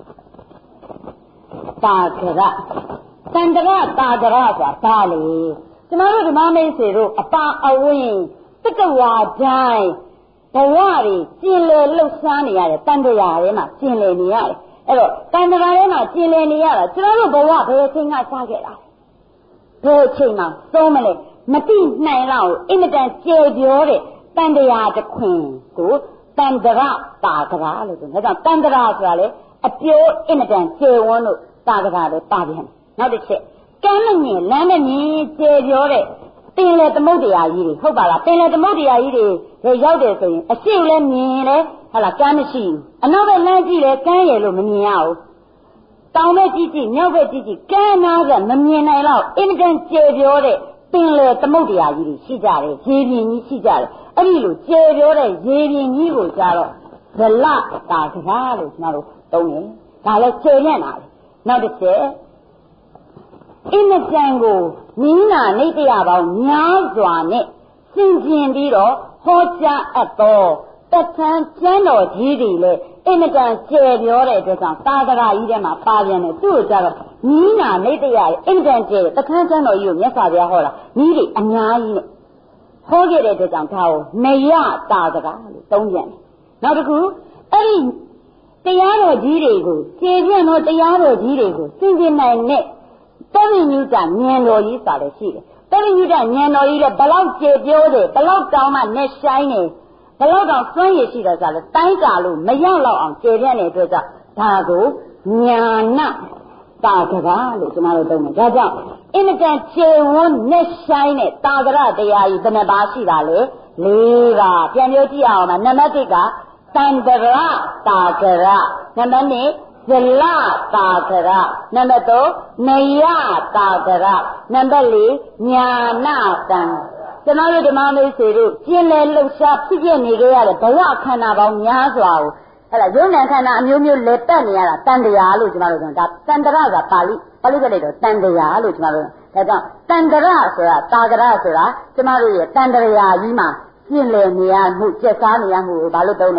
ဆိုတာဒါလေကျွန်တော်တို့ဓမ္မမိတ်ဆွေတို့အပါအဝင်တက္ကဝါတိုင်းဘဝတွေကျင်လည်လှုပ်ရှားနေရတယ်တန်တရာထဲမှာကျင်လည်နေရတယ်အဲ့တော့တန်တရာထဲမှာကျင်လည်နေရတာကျွန်တော်တို့ဘဝဘယ်အချိန်ကစခဲ့တာဘယ်အချိန်မှသုံးမလဲမတိနိုင်လောက်အင်မတန်ကျေပြောတဲ့တန်တရာတစ်ခွင်ကိုတန်တရတာကရာလို့ဆိုဒါကြောင့်တန်တရာဆိုတာလေအပြိုးအင်မတန်ကျေဝန်းလို့တာကရာလည်းပါပြန်နောက်တစ်ချက်ကမ်းမမြင်လမ်းမမြင်ကျေပြောတဲ့ပင်လေသမုဒ္ဒရာကြီးတွေဟုတ်ပါလားပင်လေသမုဒ္ဒရာကြီးတွေရောက်တယ်ဆိုရင်အရှိလည်းမြင်လဲဟာလားကမ်းမရှိဘူးအနောက်ဘက်လမ်းကြည့်လဲကမ်းရယ်လို့မမြင်ရဘူးတောင်ဘက်ကြည့်ကြည့်မြောက်ဘက်ကြည့်ကြည့်ကမ်းနားကမမြင်နိုင်တော့အင်တန်ကျေပြောတဲ့ပင်လေသမုဒ္ဒရာကြီးတွေရှိကြတယ်ရေပြင်ကြီးရှိကြတယ်အဲ့ဒီလိုကျေပြောတဲ့ရေပြင်ကြီးကိုကြတော့ဇလတာကရာလို့ကျွန်တော်တို့သုံးတယ်ဒါလည်းကျေညံ့တာလေနောက်တစ်ချက်အင်မတန်ကိုနိနာနေတရားပေါင်းများစွာနဲ့စင်ကျင်ပြီးတော့ဟောကြားအပ်သောတထံကျမ်းတော်ကြီးတွေလည်းအင်မတန်ကျေပြောတဲ့အတွက်ကြောင့်သာသနာကြီးထဲမှာပါပြန်တယ်သူ့ကိုကြတော့နိနာနေတရားအင်မတန်ကျေတထံကျမ်းတော်ကြီးကိုမြတ်စွာဘုရားဟောတာဤတွေအများကြီးနဲ့ဟောခဲ့တဲ့အတွက်ကြောင့်ဒါကိုမယတာစကားလို့သုံးပြန်တယ်နောက်တစ်ခုအဲ့ဒီတရားတော်ကြီးတွေကိုကျေပြန့်သောတရားတော်ကြီးတွေကိုစင်ကျင်နိုင်တဲ့တပ္ပိညုတဉာဏ်တော်ကြီးစာလည်းရှိတယ်တပ္ပိညုတဉာဏ်တော်ကြီးလည်းဘလောက်ကျေပြောတယ်ဘလောက်တောင်းမှနဲ့ဆိုင်တယ်ဘလောက်တောင်စွန့်ရရှိတယ်ဆိုလည်းတိုင်းတာလို့မရတော့အောင်ကျေပြန့်တဲ့အတွက်ကြောင့်ဒါကိုညာနာတာကရာလို့ကျွန်တော်တို့သုံးတယ်ဒါကြောင့်အင်မတန်ကျေဝန်းနဲ့ဆိုင်တဲ့တာကရာတရားကြီးဘယ်နှပါရှိတာလဲ၄ပါးပြန်ပြောကြည့်အောင်ပါနံပါတ်1ကတန္တရတာကရာနံပါတ်2ဇလတာကရနံပါတ်3နယတာကရနံပါတ်4ညာနာတံကျွန်တော်တို့ဓမ္မမိတ်ဆွေတို့ကျင်လည်လှုပ်ရှားဖြစ်ပြနေကြရတဲ့ဘဝခန္ဓာပေါင်းများစွာကိုအဲ့ဒါယုံ nant ခန္ဓာအမျိုးမျိုးလက်တက်နေရတာတန်တရားလို့ကျွန်တော်တို့ပြောဒါတန်တရဆိုတာပါဠိကလေးတော့တန်တရားလို့ကျွန်တော်တို့ဒါကြောင့်တန်တရဆိုတာတာကရဆိုတာကျွန်တော်တို့ရဲ့တန်တရားကြီးမှာကျင်လည်နေရမှုကျက်စားနေရမှုကိုဘာလို့သုံးလဲ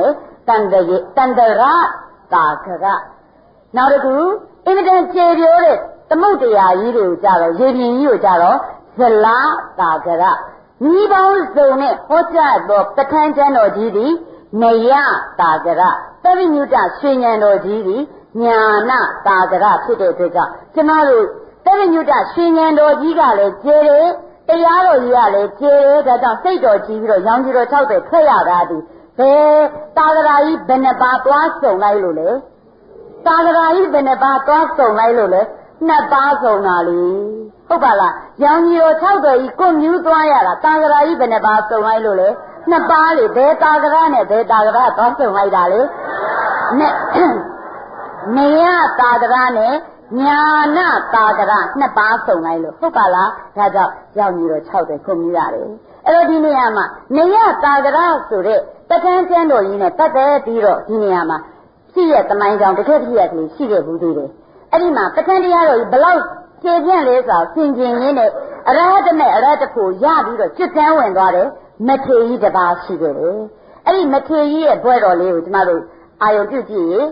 တာကရနောက်တစ်ခုအင်မတန်ကျေပြောတဲ့သမုဒ္ဒရာကြီးတွေကိုကြတော့ရေပြင်ကြီးကိုကြတော့ဇလာတာကရမိပေါင်းစုံနဲ့ဟောကြားသောပဋ္ဌာန်းကျမ်းတော်ကြီးသည်နယတာကရသဗ္ဗညုတရွှေဉဏ်တော်ကြီးသည်ညာနာတာကရဖြစ်တဲ့အတွက်ကြောင့်ကျမတို့သဗ္ဗညုတရွှေဉဏ်တော်ကြီးကလည်းကျေတယ်တရားတော်ကြီးကလည်းကျေတယ်ဒါကြောင့်စိတ်တော်ကြီးပြီးတော့ရောင်ကြီးတော်60ထွက်ရတာဒီဘယ်တာကရာကြီးဘယ်နှပါသွားစုံလိုက်လို့လဲတာကရာကြီးဘယ်နှပါသွားစုံလိုက်လို့လဲ2ပါးစုံတာလေဟုတ်ပါလားရောင်ကြီးတော်60ကြီးကိုမြူးသွားရတာတာကရာကြီးဘယ်နှပါစုံလိုက်လို့လဲ2ပါးလေဘယ်တာကရာနဲ့ဘယ်တာကရာသွားစုံလိုက်တာလေနေရတာကရာနဲ့ညာနာတာကရ2ပါးစုံလိုက်လို့ဟုတ်ပါလားဒါကြောင့်ရောင်ကြီးတော့60ခုမြည်ရတယ်အဲ့တော့ဒီနေရာမှာနေရတာကရဆိုတဲ့ပဋ္ဌာန်းကျမ်းတော်ကြီးနဲ့ပတ်သက်ပြီးတော့ဒီနေရာမှာရှိရသမိုင်းကြောင့်တစ်ခက်တစ်ရက်ကလေးရှိခဲ့ဘူးသေးတယ်အဲ့ဒီမှာပဋ္ဌာန်းတရားတော်ကြီးဘလောက်ခြေပြန့်လဲဆိုဆင်ခြင်ရင်းနဲ့အရဟတနဲ့အရဟတဖို့ရပြီးတော့စစ်တမ်းဝင်သွားတယ်မထေကြီးတစ်ပါးရှိခဲ့တယ်အဲ့ဒီမထေကြီးရဲ့ဘွဲတော်လေးကိုကျမတို့အာယုံပြုကြည့်ရင်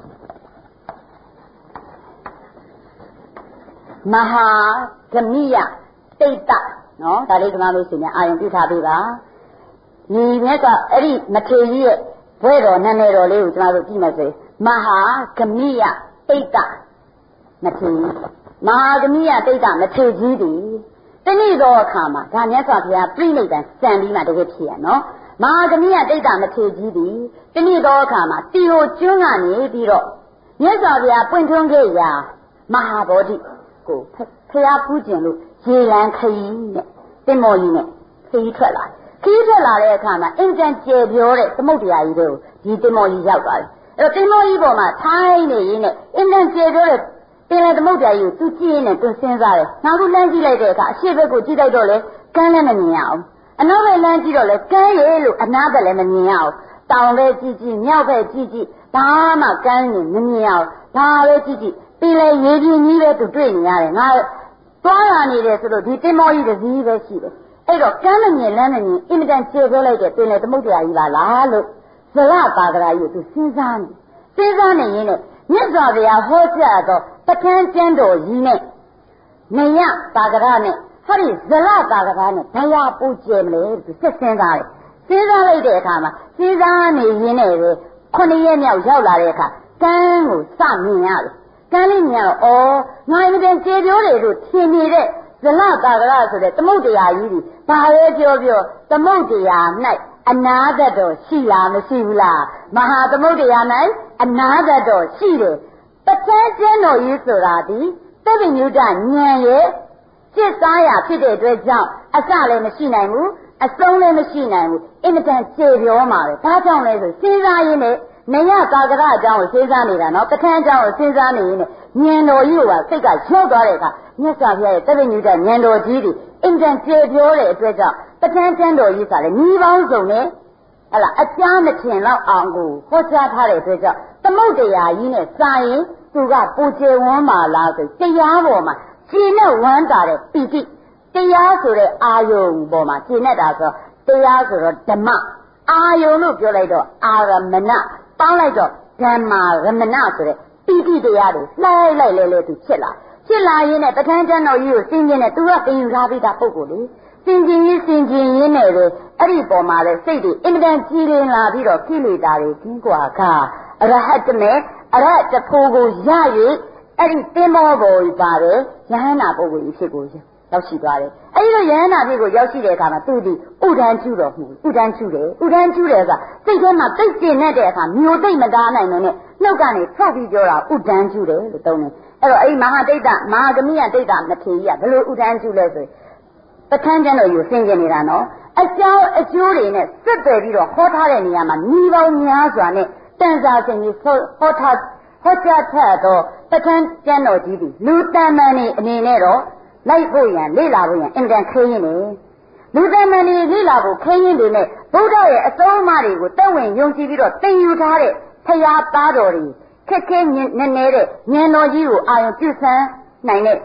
မဟာဂမိယတိတ်တနော်ဒါလေးကမှလို့ရှိရင်အာယုံပြုထားပေးပါဒီမြက်ကအဲ့ဒီမထေကြီးရဲ့ဘွဲတော်နာမည်တော်လေးကိုကျွန်တော်တို့ကြည့်မယ်ဆိုရင်မဟာဂမိယတိတ်တမထေကြီးမဟာဂမိယတိတ်တမထေကြီးဒီတဏိသောအခါမှာဒါမြတ်စွာဘုရားပြိဋိဘံစံပြီးမှတကယ်ဖြစ်ရနော်မဟာဂမိယတိတ်တမထေကြီးဒီတဏိသောအခါမှာတီဟိုကျွန်းကနေပြီးတော့မြတ်စွာဘုရားပွင့်ထွန်းခဲ့ရာမဟာဗောဓိကိုဖျားဖူးကျင်လို့ရေလန်းခရီးနဲ့တင်မော်ကြီးနဲ့ခရီးထွက်လာတဲ့အခါမှာအင်ဂျန်ကျေပြောတဲ့သမုဒ္ဒရာကြီးတွေကိုဒီတင်မော်ကြီးရောက်သွားတယ်အဲ့တော့တင်မော်ကြီးပေါ်မှာထိုင်းနေရင်းနဲ့အင်ဂျန်ကျေပြောတဲ့ပင်လယ်သမုဒ္ဒရာကြီးကိုသူကြည့်ရင်းနဲ့သူစဉ်းစားတယ်နောက်ခုလမ်းကြည့်လိုက်တဲ့အခါအရှိဘက်ကိုကြည့်လိုက်တော့လေကမ်းလည်းမမြင်ရအောင်အနောက်ဘက်လမ်းကြည့်တော့လေကမ်းရဲလို့အနားဘက်လည်းမမြင်ရအောင်တောင်ဘက်ကြည့်မြောက်ဘက်ကြည့်ဘာမှကမ်းနေမမြင်အောင်ဒါပဲကြည့်ပင်လေရေပြင်းကြီးပဲသူတွေ့နေရတယ်ငါသွားရနေတယ်ဆိုလို့ဒီတင်မောကြီးတစ်စီးပဲရှိတယ်အဲ့တော့ကမ်းမမြင်လမ်းမမြင်အင်မတန်ကျေပြောလိုက်တဲ့ပင်လေသမုဒ္ဒရာကြီးပါလားလို့ဇလပါကရာကြီးကိုသူစဉ်းစားနေရင်းနဲ့မြတ်စွာဘုရားဟောကြားတော့ပဋ္ဌာန်းကျမ်းတော်ကြီးနဲ့နေရပါကရာနဲ့ဟောဒီဇလပါကရာနဲ့ဘယ်ဟာပူကျဲမလဲသူစဉ်းစားလိုက်တဲ့အခါမှာစဉ်းစားနေရင်းနဲ့ပဲ9ရက်မြောက်ရောက်လာတဲ့အခါကမ်းကိုစမြင်ရတယ်ကမ်းလေးမြင်တော့ငါအရင်ကျေပြောတယ်လို့ထင်နေတဲ့ဇလတာကရဆိုတဲ့သမုဒ္ဒရာကြီးကြီးဘာပဲပြောသမုဒ္ဒရာ၌အနာဂတ်တော်ရှိလားမရှိဘူးလားမဟာသမုဒ္ဒရာ၌အနာဂတ်တော်ရှိတယ်ပဋ္ဌာန်းကျမ်းတော်ကြီးဆိုတာဒီသဗ္ဗညုတဉာဏ်ရဲ့จิตသားရာဖြစ်တဲ့အတွက်ကြောင့်အစလည်းမရှိနိုင်ဘူးအဆုံးလည်းမရှိနိုင်ဘူးအင်မတန်ကျေပြောမှာပဲဒါကြောင့်လဲဆိုစဉ်းစားရင်းနဲ့နေရသာကရအကြောင်းကိုစဉ်းစားနေတာနော်ပဋ္ဌာန်းအကြောင်းကိုစဉ်းစားနေရင်ဉာဏ်တော်ကြီးကစိတ်ကရောက်သွားတဲ့အခါမြတ်စွာဘုရားရဲ့သဗ္ဗညုတဉာဏ်တော်ကြီးဒီအင်တန်ကျေပြောတဲ့အတွက်ကြောင့်ပဋ္ဌာန်းကျမ်းတော်ကြီးဆိုလည်းညီပေါင်းစုံနဲ့ဟလာအကြားမထင်တော့အောင်ကိုဟောကြားထားတဲ့အတွက်ကြောင့်သမုဒ္ဒရာကြီးနဲ့စာရင်သူကပူကျေဝန်းပါလားဆိုတရားပေါ်မှာခြေနဲ့ဝမ်းတာတဲ့ပီတိတရားဆိုတဲ့အာယုံပေါ်မှာခြေနဲ့တာဆိုတရားဆိုတော့ဓမ္မအာယုံလို့ပြောလိုက်တော့အာရမဏပေါင်းလိုက်တော့ဓမ္မာရမဏဆိုတဲ့ပိဋိတရားတွေလှိုက်လိုက်လဲသူဖြစ်လာရင်းနဲ့ပဋ္ဌာန်းကျမ်းတော်ကြီးကိုသင်ခြင်းနဲ့သူကသင်ယူထားပြီးသားပုဂ္ဂိုလ်လေသင်ခြင်းရင်းနဲ့ပဲအဲ့ဒီပေါ်မှာလဲစိတ်တွေအင်မတန်ကြည်လင်လာပြီးတော့ကိလေသာတွေကင်းကွာကအရဟတမေအရဟတဖို့ကိုရ၍အဲ့ဒီသင်္ဘောပေါ်ကြီးပါတယ်ယဟန္တာပုဂ္ဂိုလ်ကြီးဖြစ်ကိုရောက်ရှိသွားတယ်အဲ့ဒီလိုယဟန္တာဖြစ်ကိုရောက်ရှိတဲ့အခါမှာသူဒီဥဒန်းကျူတော်မူဥဒန်းကျူတယ်ဆိုတာစိတ်ထဲမှာသိကျင်တဲ့အခါမျိုးသိမတားနိုင်နဲ့နှုတ်ကနေထွက်ပြီးပြောတာဥဒန်းကျူတယ်လို့သုံးတယ်အဲ့တော့အဲ့ဒီမဟာတိတ်တမဟာဂမိယတိတ်တမထေကြီးကဘယ်လိုဥဒန်းကျူလဲဆိုပဋ္ဌာန်းကျမ်းတော်ကိုသင်ကျင်နေတာနော်အကြောင်းအကျိုးတွေနဲ့စစ်တယ်ပြီးတော့ဟောထားတဲ့နေရာမှာညီပေါင်းများစွာနဲ့တန်စာစဉ်ကြီးဟောကြားထက်တော့ပဋ္ဌာန်းကျမ်းတော်ကြီးဒီလူတန်မှန်နေအနေနဲ့တော့လိုက်ဖို့ရန်လေ့လာဖို့ရန်အင်တန်ခင်းရင်းနေလူတန်မှန်နေလေ့လာဖို့ခင်းရင်းတွေနဲ့ဘုရားရဲ့အဆုံးအမတွေကိုတက်ဝင်ယုံကြည်ပြီးတော့သင်ယူထားတဲ့ဖရာသားတော်တွေခက်ခဲနေတဲ့ဉာဏ်တော်ကြီးကိုအာရုံပြုဆန်းနိုင်တဲ့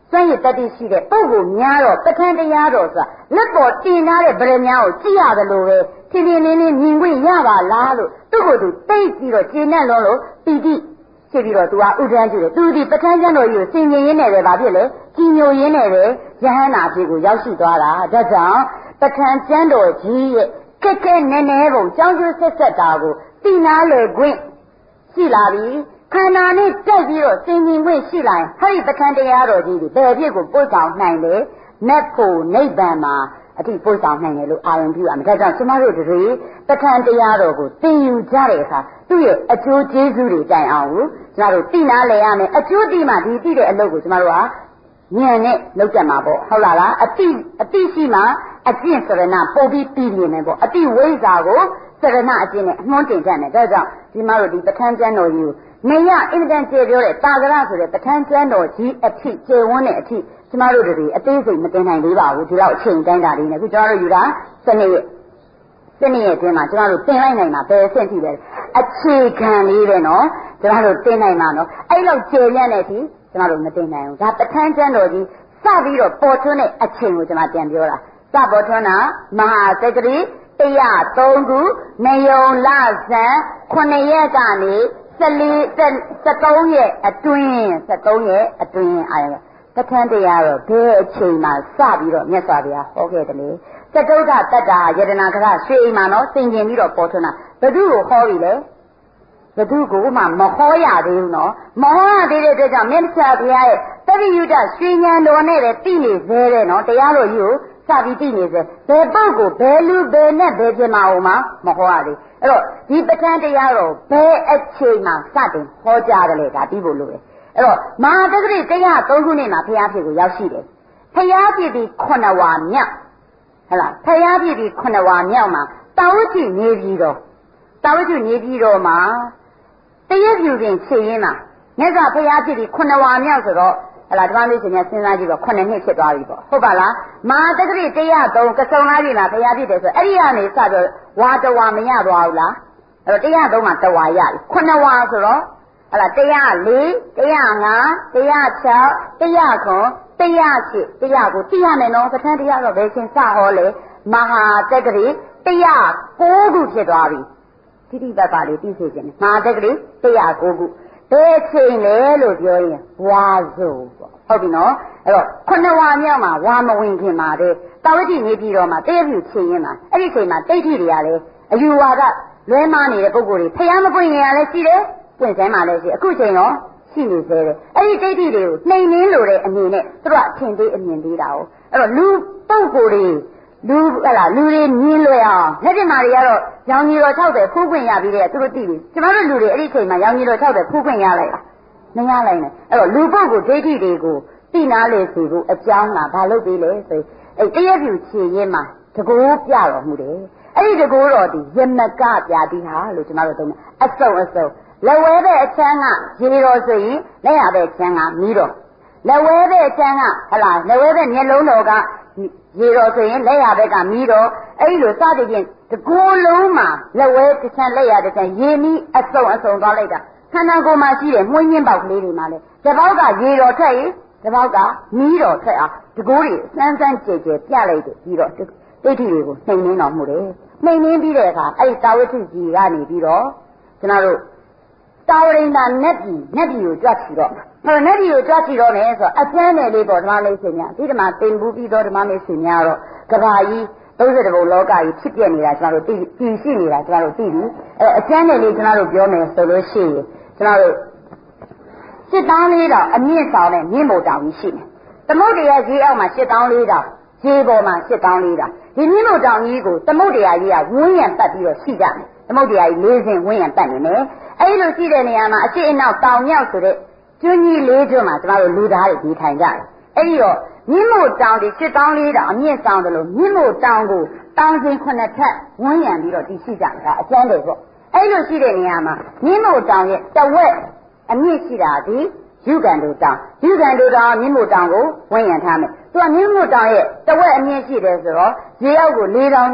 စွန့်ရည်တတိရှိတဲ့ပုဂ္ဂိုလ်များတော့ပဋ္ဌာန်းတရားတော်ဆိုတာလက်ပေါ်တင်ထားတဲ့ဗရမ ्या ကိုကြည့်ရတယ်လို့ပဲထင်ထင်လင်းလင်းမြင်ခွင့်ရပါလားလို့သူ့ကိုယ်သူသိပြီးတော့ကျေနပ်လုံးလို့ပီတိဖြစ်ပြီးတော့သူကဥဒန်းကျတယ်သူဒီပဋ္ဌာန်းကျမ်းတော်ကြီးကိုစင်ကြင်ရင်းနဲ့ပဲဗာဖြစ်လေကြီးညိုရင်းနဲ့ပဲယဟန္တာဖြစ်ကိုရောက်ရှိသွားတာဒါကြောင့်ပဋ္ဌာန်းကျမ်းတော်ကြီးရဲ့ကဲကဲနဲနဲပုံကြောင်းကျဆက်ဆက်တာကိုသိနာလေခွင့်ရှိလာပြီခန္ဓာနဲ့တက်ပြီးတော့စင်ကြင်ခွင့်ရှိလာရင်ဟဲ့ဒီပဋ္ဌာန်းတရားတော်ကြီးဒီဘယ်ဖြစ်ကိုပို့ဆောင်နိုင်လဲနတ်ဖို့နိဗ္ဗာန်မှာအတိပို့ဆောင်နိုင်တယ်လို့အာရုံပြုရမယ်ဒါကြောင့်ကျမတို့တွေပဋ္ဌာန်းတရားတော်ကိုသင်ယူကြတဲ့အခါသူ့ရဲ့အကျိုးကျေးဇူးတွေတိုင်အောင်ကိုကျမတို့သိနာလဲရမယ်အကျိုးသိမှဒီသိတဲ့အလုပ်ကိုကျမတို့ဟာဉာဏ်နဲ့လုပ်တတ်မှာပေါ့ဟုတ်လားအတိရှိမှအကျင့်စရဏပို့ပြီးပြီးနေမယ်ပေါ့အတိဝိဇ္ဇာကိုစရဏအကျင့်နဲ့အနှွှန်းတင်တတ်တယ်ဒါကြောင့်ဒီမှာတို့ဒီပဋ္ဌာန်းကျမ်းတော်ကြီးကိုနေရအင်တန်ကျေပြောတဲ့တာဂရဆိုတဲ့ပဋ္ဌာန်းကျမ်းတော်ကြီးအထိကျေဝန်းတဲ့အထိကျမတို့တွေအသေးစိတ်မတင်နိုင်သေးပါဘူးဒီလောက်အချိန်တိုင်းတာလေးနဲ့အခုကျမတို့ယူတာစနစ်ရဲ့အတွင်းမှာကျမတို့သင်လိုက်နိုင်တာဘယ်အဆင့်ထိလဲအခြေခံလေးပဲနော်ကျမတို့သင်နိုင်မှာနော်အဲ့လောက်ကျေညံ့တဲ့အထိကျမတို့မသင်နိုင်ဘူးဒါပဋ္ဌာန်းကျမ်းတော်ကြီးစပြီးတော့ပေါ်ထွန်းတဲ့အချိန်ကိုကျမပြန်ပြောတာစပေါ်ထွန်းတာမဟာသက္ကရီ103ခုနေယုံလဇန်9ရက်ကနေ13ရက်အတွင်းအာရုံပဋ္ဌာန်းတရားတော့ဘယ်အချိန်မှာစပြီးတော့မြတ်စွာဘုရားဟောခဲ့တယ်လေသတုဒ္ဒတတ္တာယတနာကရရွှေအိမ်မှာနော်စင်ကျင်ပြီးတော့ပေါ်ထွန်းတာဘယ်သူကိုဟောပြီလဲဘယ်သူကိုမှမဟောရသေးဘူးနော်မဟောရသေးတဲ့အတွက်ကြောင့်မြတ်စွာဘုရားရဲ့တပိယုဒရွှေဉဏ်တော်နဲ့ပဲသိနေသေးတယ်နော်တရားတော်ကြီးကိုစပြီးသိနေစေဘယ်ပုဂ္ဂိုလ်ဘယ်လူဘယ်နဲ့ဘယ်ပြမအောင်မှမဟောရသေးအဲ့တော့ဒီပဋ္ဌာန်းတရားတော်ဘယ်အချိန်မှာစတင်ဟောကြားတယ်လေဒါပြီးဖို့လိုတယ်အဲ့တော့မဟာသက္ကရီ103ခုနှစ်မှာဘုရားဖြစ်ကိုရောက်ရှိတယ်ဘုရားဖြစ်ပြီး9ဝါမြောက်ဟုတ်လားဘုရားဖြစ်ပြီး9ဝါမြောက်မှာတာဝတိနေပြီးတော့မှာတရပြုပင်ဖြည့်ရင်းမှာမြတ်စွာဘုရားဖြစ်ပြီး9ဝါမြောက်ဆိုတော့ဟလာဓမ္မလေးရှင်များစဉ်းစားကြည့်တော့9နှစ်ဖြစ်သွားပြီပေါ့ဟုတ်ပါလားမဟာသက္ကရီ103ကစုံလားပြီလားဘုရားဖြစ်တယ်ဆိုအဲ့ဒီကနေစပြီးဝါတဝါမရသွားဘူးလားအဲ့တော့103မှာတဝါရပြီ9ဝါဆိုတော့ဟလာ104 105 106 109 108 100ကိုသိရမယ်နော်ပဋ္ဌာန်းတရားတော့ဘယ်ရှင်စဟောလဲမဟာသက္ကရီ109ခုဖြစ်သွားပြီတိတိပပလေးသိစေခြင်းမဟာသက္ကရီ109ခုဘယ်ချိန်လဲလို့ပြောရင်ဝါစုပေါ့ဟုတ်ပြီနော်အဲ့တော့9ဝါမြောက်မှာဝါမဝင်ခင်ပါတဲ့တာဝတိနေပြီးတော့မှတည့်ရပြုချိန်ရင်းမှာအဲ့ဒီချိန်မှာတိဋ္ဌိတွေကလည်းအယူဝါဒလွဲမှားနေတဲ့ပုဂ္ဂိုလ်တွေဖျားမပွင့်ခင်ရလည်းရှိတယ်ပွင့်ဆိုင်မှလည်းရှိအခုချိန်တော့ရှိနေသေးတယ်အဲ့ဒီတိဋ္ဌိတွေကိုနှိမ်နှင်းလို့တဲ့အနေနဲ့သူတို့အထင်သေးအမြင်သေးတာ哦အဲ့တော့လူပုဂ္ဂိုလ်တွေလူတွေမြင်လွယ်အောင်လက်ပြမာတွေကတော့ရောင်ကြီးတော်60ဖူးခွင့်ရပြီးတဲ့သူတို့သိပြီကျမတို့လူတွေအဲ့ဒီချိန်မှာရောင်ကြီးတော်60ဖူးခွင့်ရလိုက်တာမရလိုက်နဲ့အဲ့တော့လူပုဂ္ဂိုလ်ဒိဋ္ဌိတွေကိုသိနာလေစီဖို့အကြောင်းကဘာလုပ်သေးလဲဆိုအဲ့တရက်ပြူခြေရင်းမှာတကူပြတော်မူတယ်အဲ့ဒီတကူတော်ဒီယမကပြတိဟာလို့ကျမတို့သုံးတယ်အစုံလက်ဝဲပဲအချမ်းကရေတော်ဆိုရင်လက်ရပဲချမ်းကမီးတော်လက်ဝဲပဲအချမ်းကလက်ဝဲပဲမျက်လုံးတော်ကရေတော်ဆိုရင်လက်ရဘက်ကမီးတော်အဲ့လိုစသဖြင့်တကူလုံးမှာလက်ဝဲတစ်ချမ်းလက်ရတစ်ချမ်းရေမီးအစုံသွားလိုက်တာခန္ဓာကိုယ်မှာရှိတဲ့မှုန့်ရင်းပေါက်ကလေးတွေမှာလဲတစ်ပေါက်ကရေတော်ထက်ရင်တစ်ပေါက်ကမီးတော်ထက်အောင်တကူတွေစမ်းကြဲပြလိုက်တယ်ပြီးတော့ဒိဋ္ဌိတွေကိုနှိမ်နှင်းတော်မူတယ်နှိမ်နှင်းပြီးတဲ့အခါအဲ့ဒီတာဝတိကြီးကနေပြီးတော့ကျွန်တော်တို့တာဝရိန္ဒနတ်ပြည်ကိုကြွချီတော့အဲ့နတ်ပြည်ကိုကြွချီတော့မယ်ဆိုတော့အကျမ်းနယ်လေးပေါ့ဓမ္မလေးရှင်များဒီဓမ္မသင်ဘူးပြီးတော့ဓမ္မလေးရှင်များတော့ကဘာကြီး30ဘုံလောကကြီးဖြစ်ပြနေတာကျွန်တော်တို့သိရှိနေတာကျွန်တော်တို့သိပြီအဲ့အကျမ်းနယ်လေးကျွန်တော်တို့ပြောမယ်ဆိုလို့ရှိရင်ကျွန်တော်တို့စစ်တောင်းလေးတော့အမြင့်ဆောင်တဲ့မြင့်မို့တောင်ကြီးရှိတယ်သမုဒ္ဒရာကြီးအောက်မှာစစ်တောင်းလေးတောင်ခြေပေါ်မှာစစ်တောင်းလေးတောင်ဒီမြင့်မို့တောင်ကြီးကိုသမုဒ္ဒရာကြီးကဝန်းရံပတ်ပြီးတော့ရှိကြတယ်သမုဒ္ဒရာကြီး၄ဆင့်ဝန်းရံပတ်နေတယ်အဲ့လိုရှိတဲ့နေရာမှာအရှိအနောက်တောင်မြောက်ဆိုတဲ့ကျွန်းကြီး၄ကျွန်းမှာကျွန်တော်တို့လူသားတွေဒီထိုင်ကြတယ်အဲ့ဒီတော့မြင့်မို့တောင်ဒီစစ်တောင်းလေးတောင်အမြင့်ဆောင်တယ်လို့မြင့်မို့တောင်ကိုတောင်စဉ်9ထပ်ဝန်းရံပြီးတော့တည်ရှိကြတာအကျမ်းတွေပေါ့အဲ့လိုရှိတဲ့နေရာမှာမြင့်မို့တောင်ရဲ့တဝက်အမြင့်ရှိတာဒီယူကန်တို့တောင်မြင့်မို့တောင်ကိုဝန်းရံထားမယ်သူကမြင့်မို့တောင်ရဲ့တဝက်အမြင့်ရှိတယ်ဆိုတော့ရေအောက်ကို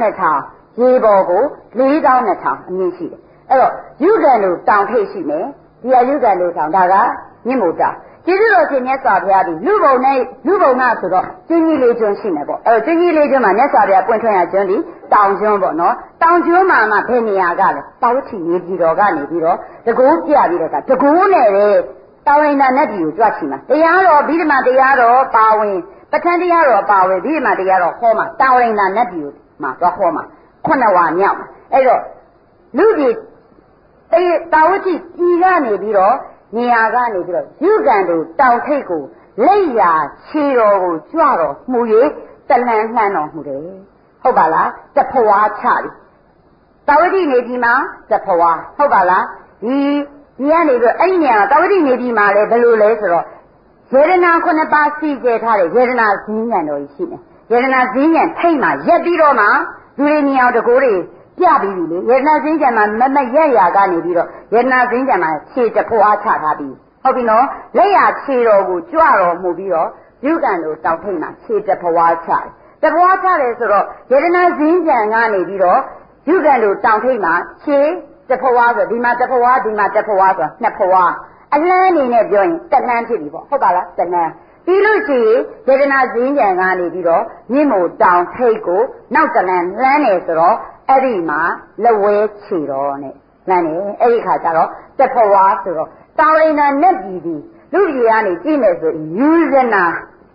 4200ရေပေါ်ကို4200အမြင့်ရှိတယ်အဲ့တော့ယူကန်တို့တောင်ထိပ်ရှိမယ်ဒီကယူကန်တို့တောင်ဒါကမြင့်မို့တောင်ကျေးဇူးတော်ရှင်မြတ်စွာဘုရားသည်လူဘုံကဆိုတော့ကျင်းကြီးလေးကျွန်းရှိနေပေါ့ကျင်းကြီးလေးကျွန်းမှာမြတ်စွာဘုရားပွင့်ထွန်းရကျွန်းဒီတောင်ကျွန်းပေါ့နော်တောင်ကျွန်းမှာဘယ်နေရာကလဲတာဝတိနေပြည်တော်ကနေပြီးတော့တကူပြပြီးတော့တကူနဲ့ပဲတာဝရိန္ဒနတ်ပြည်ကိုကြွချီမှာတရားတော်ဗိဓမာတရားတော်ပါဝင်ပဋ္ဌာန်းတရားတော်ပါဝင်ဗိဓမာတရားတော်ဟောမှာတာဝရိန္ဒနတ်ပြည်ကိုမှာသွားဟောမှာ9 ဝါမြောက်အဲ့တော့လူကြီးတာဝတိပြည်ကနေပြီးတော့နေရာကနေပြီးတော့ယူကံတို့တောင်ထိပ်ကိုလက်ရာခြေတော်ကိုကြွတော်မှု၍တလန်းလှမ်းတော်မူတယ်ဟုတ်ပါလားတဖွာချပြီတာဝတိနေပြည်မှာတဖွာဟုတ်ပါလားဒီကနေပြီးအဲ့ဒီနေရာတာဝတိနေပြည်မှာလည်းဘယ်လိုလဲဆိုတော့ယေရနာ9 ပါးစီကျဲထားတဲ့ယေရနာဇင်းညံတော်ကြီးရှိတယ်ယေရနာဇင်းညံထိတ်မှာရက်ပြီးတော့မှလူတွေမြောင်တကိုးတွေပြပြီးပြီလေယေရနာဇင်းညံမှာမရက်ရာကနေပြီးတော့ယေရနာဇင်းညံမှာခြေတဖွာချထားပြီးဟုတ်ပြီနော်လက်ရခြေတော်ကိုကြွတော်မူပြီးတော့ယူကံတို့တောင်ထိတ်မှာခြေတဖွာချတယ်တဖွာချတယ်ဆိုတော့ယေရနာဇင်းညံကနေပြီးတော့ယူကံတို့တောင်ထိတ်မှာခြေတဖွာဆိုဒီမှာတဖွာဒီမှာတဖွာဆို2ဖွာအလန်းအနေနဲ့ပြောရင်တလန်းဖြစ်ပြီပေါ့ဟုတ်ပါလားတလန်းပြီးလို့ရှိရင်ယေဒနာဇင်းကြံကနေပြီးတော့မြင့်မို့တောင်ထိပ်ကိုနောက်တလန်းလန်းနေဆိုတော့အဲ့ဒီမှာလက်ဝဲချီတော်နဲ့လန်းနေအဲ့ဒီခါကျတော့တဖွာဆိုတော့တာဝရိန္ဒနတ်ပြည်ဒီလူကြီးကနေကြည့်မယ်ဆိုယူဇနာ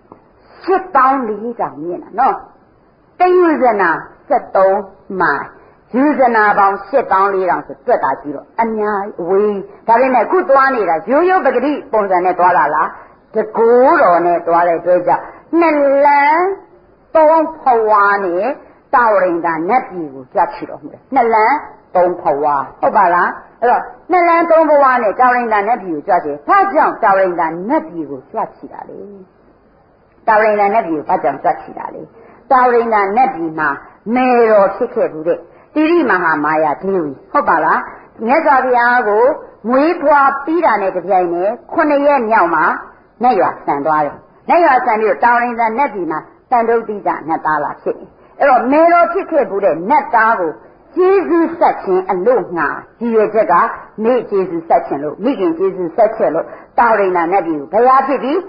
7400တောင်မြင့်တာနော်တယူဇနာ73မိုင်ယူဇနာပေါင်း7400ဆိုတွက်တာကြည့်တော့အများအဝေးဒါပေမဲ့ခုသွားနေတာရိုးရိုးပဂတိပုံစံနဲ့သွားတာလားတကိုးတော်နဲ့သွားတဲ့အတွက်ကြောင့်2 လမ်း3 ဖွာနဲ့တာဝရိန္ဒနတ်ပြည်ကိုကြွချီတော်မူတယ်2 လမ်း3 ဖွာဟုတ်ပါလားအဲ့တော့2 လမ်း3 ဖွာနဲ့တာဝရိန္ဒနတ်ပြည်ကိုကြွချီဘာကြောင့်တာဝရိန္ဒနတ်ပြည်ကိုကြွချီတာလဲတာဝရိန္ဒနတ်ပြည်ကိုဘာကြောင့်ကြွချီတာလဲတာဝရိန္ဒနတ်ပြည်မှာမေတော်ဖြစ်ခဲ့ဘူးတဲ့တိရိမဟာမာယာဒေဝီဟုတ်ပါလားမြတ်စွာဘုရားကိုမွေးဖွားပြီးတာနဲ့တပြိုင်နက်9 ရက်မြောက်မှာနတ်ရွာဆန်သွားတယ်နတ်ရွာဆန်ပြီးတော့တာဝရိန္ဒနတ်ပြည်မှာတန်တုတ်တိကနတ်သားလာဖြစ်တယ်အဲ့တော့မေတော်ဖြစ်ခဲ့ဘူးတဲ့နတ်သားကိုကျေးဇူးဆက်ခြင်းအလို့ငှာရည်ရွယ်ချက်ကမိကျေးဇူးဆက်ခြင်းလို့မိခင်ကျေးဇူးဆက်ချက်လို့တာဝရိန္ဒနတ်ပြည်ကိုဘုရားဖြစ်ပြီး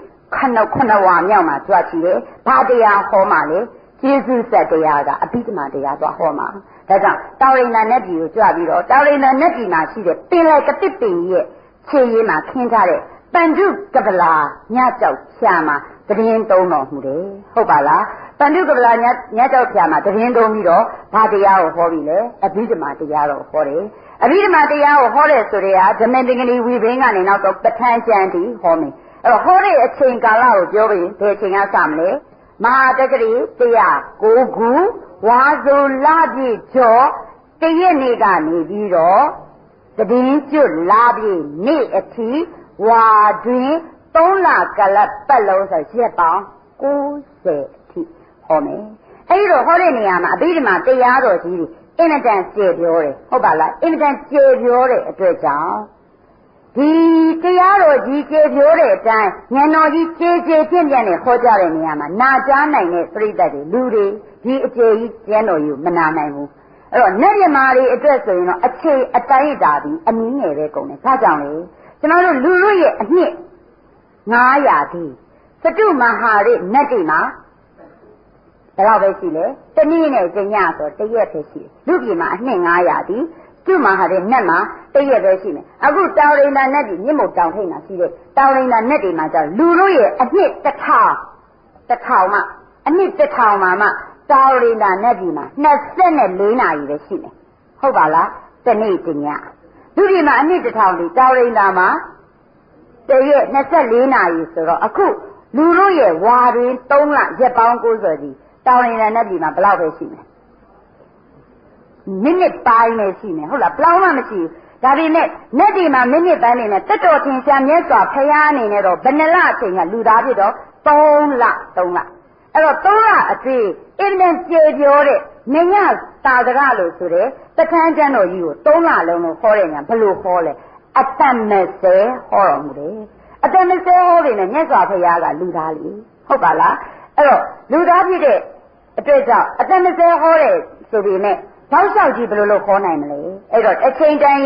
9 ဝါမြောက်မှာကြွချီတယ်ဘာတရားဟောမှလဲကျေးဇူးဆက်တရားကအဘိဓမ္မာတရားသွားဟောမှာဒါကြောင့်တာဝရိန္ဒနတ်ပြည်ကိုကြွပြီးတော့တာဝရိန္ဒနတ်ပြည်မှာရှိတဲ့ပင်လယ်ကတိပင်ရဲ့ခြေရင်းမှာခင်းထားတဲ့ပန္ဓုကပလာညကြောက်ဖြာမှာတရင်သုံးတော်မူတယ်ဟုတ်ပါလားပန္ဓုကပလာညကြောက်ဖြာမှာတရင်သုံးပြီးတော့ဘာတရားကိုဟောပြီလဲအဘိဓမ္မာတရားတော်ဟောတယ်အဘိဓမ္မာတရားကိုဟောတဲ့ဆိုတဲ့ဟာဓမ္မတင်္ဂနီဝိဘင်းကနေနောက်တော့ပဋ္ဌာန်းကျမ်းတိဟောမယ်အဲ့တော့ဟောတဲ့အချိန်ကာလကိုပြောပြီးဘယ်အချိန်ကစမလဲမဟာတက္ကရီ109ခုဝါဆိုလပြည့်ကျော်တရက်နေ့ကနေပြီးတော့တည်င်းကျွတ်လာပြည့်နေ့အထိဝါတွင်3 လကလပတ်လုံးဆိုရက်ပေါင်း90အထိဟောမယ်အဲဒီတော့ဟောတဲ့နေရာမှာအဘိဓမ္မာတရားတော်ကြီးတွေအင်မတန်ကျေပြောတယ်ဟုတ်ပါလားအင်မတန်ကျေပြောတဲ့အတွက်ကြောင့်ဒီတရားတော်ကြီးကျေပြောတဲ့အတိုင်းဉာဏ်တော်ကြီးကျေပြင့်ပြန့်နဲ့ဟောကြားတဲ့နေရာမှာနာကြားနိုင်တဲ့ပြိတ္တတွေလူတွေဒီအကျေကြီးကျမ်းတော်ကြီးကိုမနာနိုင်ဘူးအဲ့တော့နတ်မြမာတွေအတွက်ဆိုရင်တော့အခြေအတိုင်းတာပြီးအနည်းငယ်ပဲကုန်တယ်ဒါကြောင့်လေကျွန်တော်တို့လူတို့ရဲ့အနှစ်900ဒီစတုမဟာရိနတ်တွေမှာဘယ်လောက်ပဲရှိလဲတနည်းနဲ့ကျညဆိုတရက်ပဲရှိတယ်လူပြည်မှာအနှစ်900ဒီသူ့မှာဟာတဲ့နတ်မှာတရက်ပဲရှိမယ်အခုတာဝရိန္ဒနတ်ကြီးမြင့်မို့တောင်ထိပ်မှာရှိတဲ့တာဝရိန္ဒနတ်တွေမှာကျလူတို့ရဲ့အနှစ်1000မှအနှစ်1000မှာမှတာဝရိန္ဒနတ်ကြီးမှာ24 နာရီပဲရှိမယ်ဟုတ်ပါလားတနေ့တညလူတွေမှာအနှစ်1000ဒီတာဝရိန္ဒမှာတရက်24 နာရီဆိုတော့အခုလူတို့ရဲ့ဝါတွင်3 လရက်ပေါင်း90ဒီတာဝရိန္ဒနတ်ကြီးမှာဘယ်လောက်ပဲရှိမယ်မိနစ်ပိုင်းပဲရှိမယ်ဟုတ်လားဘယ်လောက်မှမရှိဘူးဒါပေမဲ့နတ်ဒီမှာမိနစ်ပိုင်းနေနဲ့တက်တော်ထင်ရှားမြတ်စွာဘုရားအနေနဲ့တော့ဘယ်နှလအချိန်ကလူသားဖြစ်တော့3 လအဲ့တော့3 လအတိအင်္ဂန်ကျေပြောတဲ့မညသာသရလို့ဆိုတဲ့တခန်းကျမ်းတော်ကြီးကို3 လလုံးလို့ခေါ်တဲ့ညာဘယ်လိုခေါ်လဲအတ္တမစဲဟောတော်မူတယ်အတ္တမစဲဟောပြီးနဲ့မြတ်စွာဘုရားကလူသားလေဟုတ်ပါလားအဲ့တော့လူသားဖြစ်တဲ့အတွက်ကြောင့်အတ္တမစဲဟောတဲ့ဆိုပြီးနဲ့တောက်လျှောက်ကြည့်ဘယ်လိုလုပ်ခေါ်နိုင်မလဲအဲ့တော့အချိန်တန်ရင်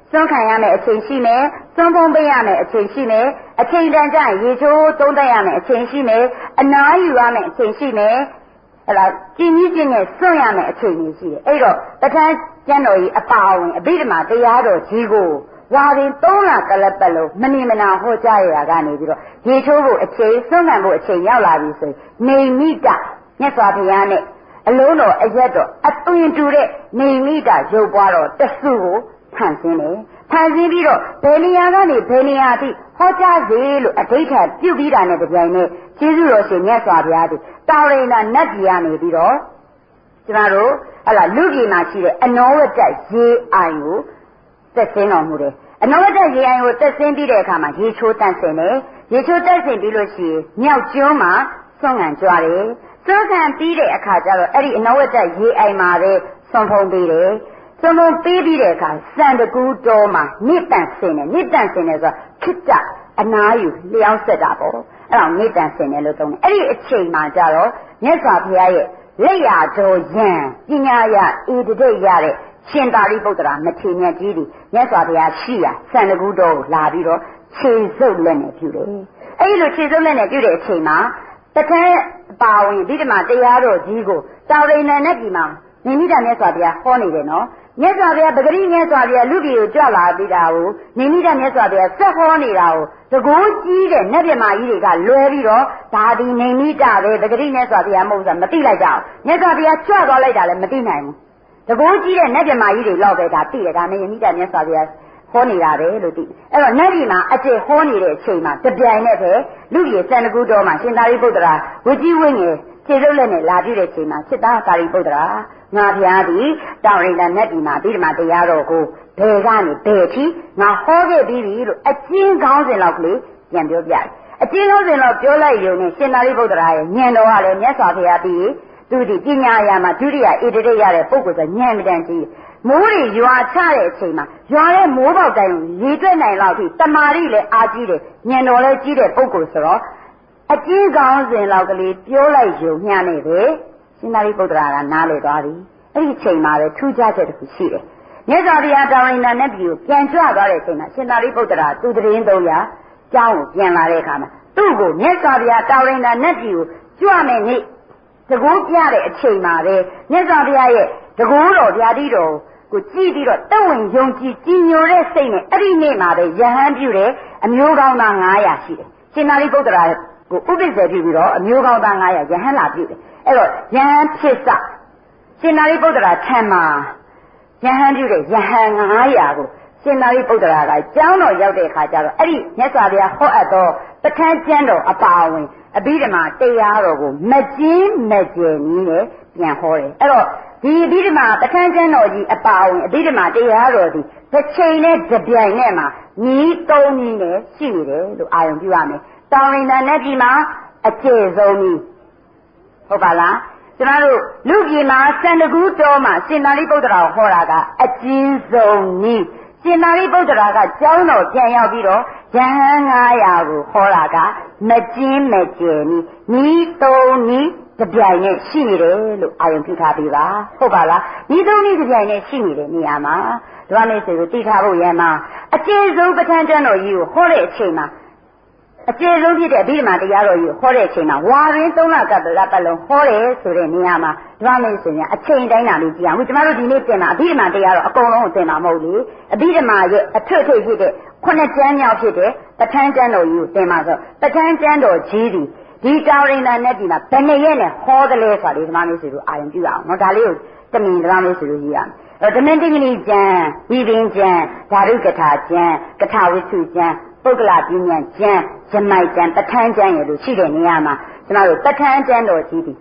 စွန့်ခံရမယ်အချိန်ရှိမယ်စွန့်ဖုံးပေးရမယ်အချိန်ရှိမယ်အချိန်တန်ကြရင်ရေချိုးသုံးသပ်ရမယ်အချိန်ရှိမယ်အနားယူရမယ်အချိန်ရှိမယ်ဟလာကြည်ကြီးချင်းနဲ့စွန့်ရမယ်အချိန်ကြီးရှိတယ်အဲ့တော့ပဋ္ဌာန်းကျမ်းတော်ကြီးအပါအဝင်အဘိဓမ္မာတရားတော်ကြီးကိုဝါရင်3လကလပတ်လုံးမနေမနာဟောကြားရတာကနေပြီးတော့ရေချိုးဖို့အချိန်စွန့်ခံဖို့အချိန်ရောက်လာပြီဆိုရင်နေမိတမြတ်စွာဘုရားနဲ့အလုံးတော်အရက်တော်အသွင်တူတဲ့နေမိတရုပ်ပွားတော်တဆုကိုဖန်ဆင်းတယ်ဖန်ဆင်းပြီးတော့ဘယ်နေရာကနေဘယ်နေရာအထိဟောကြားစေလို့အဋ္ဌိဋ္ဌာပြုပြီးတာနဲ့တပြိုင်နက်ကျေးဇူးတော်ရှင်မြတ်စွာဘုရားသည်တာရိဏနတ်ပြည်ကနေပြီးတော့ကျမတို့ဟလာလူပြည်မှာရှိတဲ့အနောဝတ္တရေအိုင်ကိုသက်ဆင်းတော်မူတယ်အနောဝတ္တရေအိုင်ကိုသက်ဆင်းပြီးတဲ့အခါမှာရေချိုးတန့်ဆင်တယ်ရေချိုးတန့်ဆင်ပြီးလို့ရှိရင်မြောက်ကျွန်းမှာဆွမ်းခံကြွားတယ်ဆွမ်းခံပြီးတဲ့အခါကျတော့အဲ့ဒီအနောဝတ္တရေအိုင်မှာပဲဆွမ်းဖုံးပေးတယ်ဆွမ်းဖုံးပေးပြီးတဲ့အခါစံတကူတော်မှာနိတ္တန်ဆင်တယ်နိတ္တန်ဆင်တယ်ဆိုတာခိတ္တအနာယူလျှောင်းဆက်တာပေါ့အဲ့ဒါနိတ္တန်ဆင်တယ်လို့သုံးတယ်အဲ့ဒီအချိန်မှာကျတော့မြတ်စွာဘုရားရဲ့လက်ရတော်ယံပညာရဧတတိရတဲ့ရှင်သာရိပုတ္တရာမထေရမြတ်ကြီးဒီမြတ်စွာဘုရားရှိရာစံတကူတော်ကိုလာပြီးတော့ခြေစုပ်လက်နဲ့ပြုတယ်အဲ့ဒီလိုခြေစုပ်လက်နဲ့ပြုတဲ့အချိန်မှာတခါပါဝင်ဗိဓမာတရားတော်ကြီးကိုတာရိဏနဲ့ပြည်မှာနေမိတာမြတ်စွာဘုရားဟောနေတယ်နော်မြတ်စွာဘုရားပဂရိမြတ်စွာဘုရားလူပြည်ကိုကြွလာပြီးတာကိုနေမိတာမြတ်စွာဘုရားဆက်ဟောနေတာကိုတကူကြီးတဲ့နတ်ပြမာကြီးတွေကလွဲပြီးတော့ဒါဒီနေမိတာပဲပဂရိမြတ်စွာဘုရားမဟုတ်ဆိုတာမသိလိုက်ကြအောင်မြတ်စွာဘုရားကြွသွားလိုက်တာလည်းမသိနိုင်ဘူးတကူကြီးတဲ့နတ်ပြမာကြီးတွေလောက်ပဲဒါသိတယ်ဒါနေမိတာမြတ်စွာဘုရားဟောနေတာပဲလို့သိအဲ့တော့နတ်ပြည်မှာအကျေဟောနေတဲ့အချိန်မှာတပြိုင်နဲ့ပဲလူပြည်စံတကူတော်မှာရှင်သာရိပုတ္တရာဝကြီးဝင်းငယ်ခြေစုပ်လက်နဲ့လာပြည့်တဲ့အချိန်မှာစိတ္တသာရိပုတ္တရာငါဘုရားသည်တောင်ရိဏနတ်ပြည်မှာဗိဓမာတရားတော်ကိုဘယ်ကနေဘယ်ထိငါဟောခဲ့ပြီးပြီလို့အကျဉ်းကောင်းစဉ်လောက်ကလေးပြန်ပြောပြတယ်အကျဉ်းကောင်းစဉ်လောက်ပြောလိုက်ရုံနဲ့ရှင်သာရိပုတ္တရာရဲ့ဉာဏ်တော်ကလည်းမြတ်စွာဘုရားပြီးသူဒီပညာအရာမှာဒုတိယဧတတိရတဲ့ပုဂ္ဂိုလ်ဆိုဉာဏ်မတန်ကြီးမိုးတွေရွာချတဲ့အချိန်မှာရွာတဲ့မိုးပေါက်တိုင်းရေတွက်နိုင်လောက်ထိတမာရီလည်းအားကြီးတယ်ဉာဏ်တော်လည်းကြီးတဲ့ပုဂ္ဂိုလ်ဆိုတော့အကျဉ်းကောင်းစဉ်လောက်ကလေးပြောလိုက်ရုံမျှနဲ့ပဲရှင်သာရိပုတ္တရာကနားလည်သွားပြီအဲ့ဒီအချိန်မှာပဲထူးခြားချက်တစ်ခုရှိတယ်မြတ်စွာဘုရားတောင်ရိဏနဲ့ပြည်ကိုပြန်ကြွသွားတဲ့အချိန်မှာရှင်သာရိပုတ္တရာသူတရင်300ကျောင်းကိုပြန်လာတဲ့အခါမှာသူ့ကိုမြတ်စွာဘုရားတောင်ရိဏနဲ့ပြည်ကိုကြွမယ်နေ့တကူပြတဲ့အချိန်မှာပဲမြတ်စွာဘုရားရဲ့တကူတော်ဗျာတိတော်ကိုကြည့်ပြီးတော့တဝင်ယုံကြည်ကြည်ညိုတဲ့စိတ်နဲ့အဲ့ဒီနေ့မှာပဲယဟန်ပြုတယ်အမျိုးကောင်းသား900ရှိတယ်ရှင်သာရိပုတ္တရာကိုဥပ္ပစ္စေပြုပြီးတော့အမျိုးကောင်းသား900ယဟန်လာပြုတယ်အဲ့တော့ယဟန်ဖြစ်စရှင်သာရိပုတ္တရာထံမှာယဟန်ပြုတဲ့ယဟန်900ကိုရှင်သာရိပုတ္တရာကကျောင်းတော်ရောက်တဲ့အခါကျတော့အဲ့ဒီမြတ်စွာဘုရားဟောအပ်သောပဋ္ဌာန်းကျမ်းတော်အပါအဝင်အဘိဓမ္မာတရားတော်ကိုမကျင်းမကျယ်နည်းနဲ့ပြန်ဟောတယ်အဲ့တော့ဒီအဘိဓမ္မာပဋ္ဌာန်းကျမ်းတော်ကြီးအပါအဝင်အဘိဓမ္မာတရားတော်ဒီတစ်ချိန်နဲ့တစ်ပြိုင်နဲ့မှာညီသုံးနည်းနဲ့ရှိနေတယ်လို့အာရုံပြုရမယ်တောင်ရိဏနဲ့ပြည်မှာအကျယ်ဆုံးနည်းဟုတ်ပါလားကျမတို့လူပြည်မှာစံတကူတော်မှာရှင်သာရိပုတ္တရာကိုဟောတာကအကျဉ်းဆုံးနည်းရှင်သာရိပုတ္တရာကကျောင်းတော်ပြန်ရောက်ပြီးတော့ယဟန်900ကိုဟောတာကမကျင်းမကျယ်နည်းညီသုံးနည်းတပြိုင်နဲ့ရှိနေတယ်လို့အာရုံပြုထားပြီးပါဟုတ်ပါလားညီသုံးနည်းတပြိုင်နဲ့ရှိနေတဲ့နေရာမှာဓမ္မမိတ်ဆွေကိုသိထားဖို့ရမှာအကျဉ်းဆုံးပဋ္ဌာန်းကျမ်းတော်ကြီးကိုဟောတဲ့အချိန်မှာအကျေဆုံးဖြစ်တဲ့အဘိဓမ္မာတရားတော်ကြီးဟောတဲ့အချိန်မှာဝါရင်း3လကပတ်လုံးဟောတယ်ဆိုတဲ့နေရာမှာဓမ္မမိတ်ဆွေများအချိန်တိုင်းတာလေးကြည့်အောင်ကျမတို့ဒီနေ့သင်မှာအဘိဓမ္မာတရားတော်အကုန်လုံးကိုသင်မှာမဟုတ်လေအဘိဓမ္မာရဲ့အထွတ်ထိပ်ဖြစ်တဲ့9ကျမ်းမြောက်ဖြစ်တဲ့ပဋ္ဌာန်းကျမ်းတော်ကြီးကိုသင်မှာဆိုပဋ္ဌာန်းကျမ်းတော်ကြီးဒီတောင်ရိဏနဲ့ဒီမှာဘယ်နှစ်ရက်နဲ့ဟောတယ်လဲဆိုတာဒီဓမ္မမိတ်ဆွေတို့အာရုံပြုအောင်နော်ဒါလေးကိုတမင်ဓမ္မမိတ်ဆွေတို့ရေးရမယ်ဓမ္မတိဂဏီကျမ်းဝိပင်ကျမ်းဓာရုကထာကျမ်းကထာဝိစုကျမ်းပုဂ္ဂလပညာကျမ်းဇမိုက်ကျမ်းပဋ္ဌာန်းကျမ်းရလို့ရှိတဲ့နေရာမှာကျမတို့ပဋ္ဌာန်းကျမ်းတော်ကြီးဒီ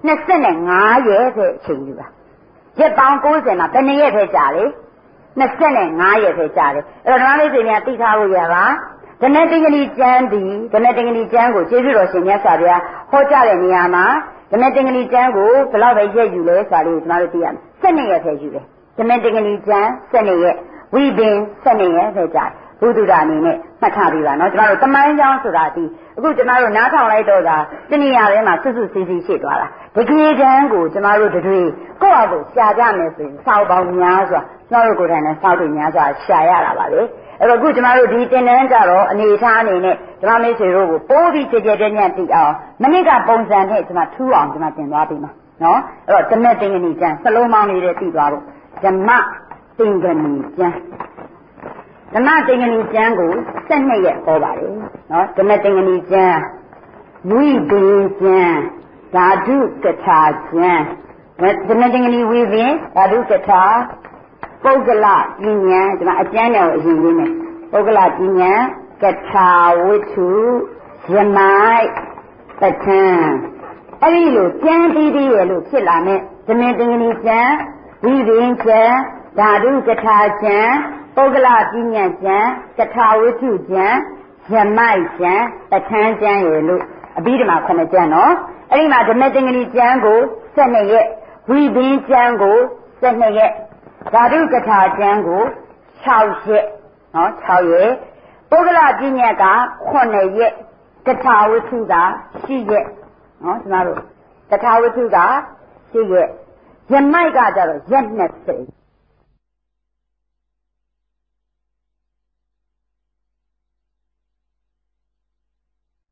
25ရက်ပဲအချိန်ယူပါရက်ပေါင်း90မှာဘယ်နှစ်ရက်ပဲကြာလေ25ရက်ပဲကြာတယ်အဲ့တော့ဓမ္မမိတ်ဆွေများသိထားဖို့ရပါဓမ္မတိဂဏီကျမ်းဒီဓမ္မတိဂဏီကျမ်းကိုကျေးဇူးတော်ရှင်မြတ်စွာဘုရားဟောကြားတဲ့နေရာမှာဓမ္မတိဂဏီကျမ်းကိုဘယ်လောက်ပဲရက်ယူလဲဆိုတာလေးကိုကျမတို့သိရမယ်12ရက်ပဲယူတယ်ဓမ္မတိဂဏီကျမ်း12ရက်ဝိပင်12ရက်ပဲကြာတယ်ဘုဒ္ဓအနေနဲ့မှတ်ထားပြီးပါနော်ကျမတို့တမိုင်းကြောင်းဆိုတာဒီအခုကျမတို့နားထောင်လိုက်တော့ကတနည်းအားဖြင့်မှာစွတ်စွတ်စီးစီးရှိသွားတာတကယ်တမ်းကိုကျမတို့တွေကိုယ့်အကိုရှာကြမယ်ဆိုရင်စောက်ပေါင်းများစွာကျမတို့ကိုယ်တိုင်နဲ့စောက်တွေများစွာရှာရတာပါလေအဲ့တော့အခုကျမတို့ဒီတင်တန်းကြတော့အနေထားအနေနဲ့ကျမမိတ်ဆွေတို့ကိုပိုးပြီးကြည်ကြဲတဲ့ညံ့သိအောင်မနစ်ကပုံစံနဲ့ကျမထူးအောင်ကျမတင်သွားပြီမှာနော်အဲ့တော့ဓမ္မသင်္ကနီကျမ်းစလုံးပေါင်းလေးတွေသိသွားဖို့ဓမ္မသင်္ကနီကျမ်းဓမ္မသင်္ကနီကျမ်းကို12ရက်ဟောပါတယ်နော်ဓမ္မသင်္ကနီကျမ်းဝိပင်ကျမ်းဓာတုကထာကျမ်းဓမ္မသင်္ကနီဝိပင်ဓာတုကထာပုဂ္ဂလပညာဒီမှာအကျမ်းတော်အရင်လေးနဲ့ပုဂ္ဂလပညာကထာဝိထုယမိုက်ပဋ္ဌာန်းအဲ့ဒီလိုကျမ်းပြီးပြီးရလို့ဖြစ်လာမယ်ဓမ္မသင်္ကနီကျမ်းဝိပင်ကျမ်းဓာတုကထာကျမ်းပုဂ္ဂလပညာကျမ်းကထာဝိထုကျမ်းယမိုက်ကျမ်းပဋ္ဌာန်းကျမ်းရလို့အဘိဓမ္မာ9ကျမ်းနော်အဲ့ဒီမှာဓမ္မသင်္ကနီကျမ်းကို12ရက်ဝိပင်ကျမ်းကို12ရက်ဓာတုကထာကျမ်းကို6ရက်နော်6ရက်ပုဂ္ဂလပညာက9ရက်ကထာဝိထုက10ရက်နော်ကျမတို့ကထာဝိထုက10ရက်ယမိုက်ကကြတော့ရက်20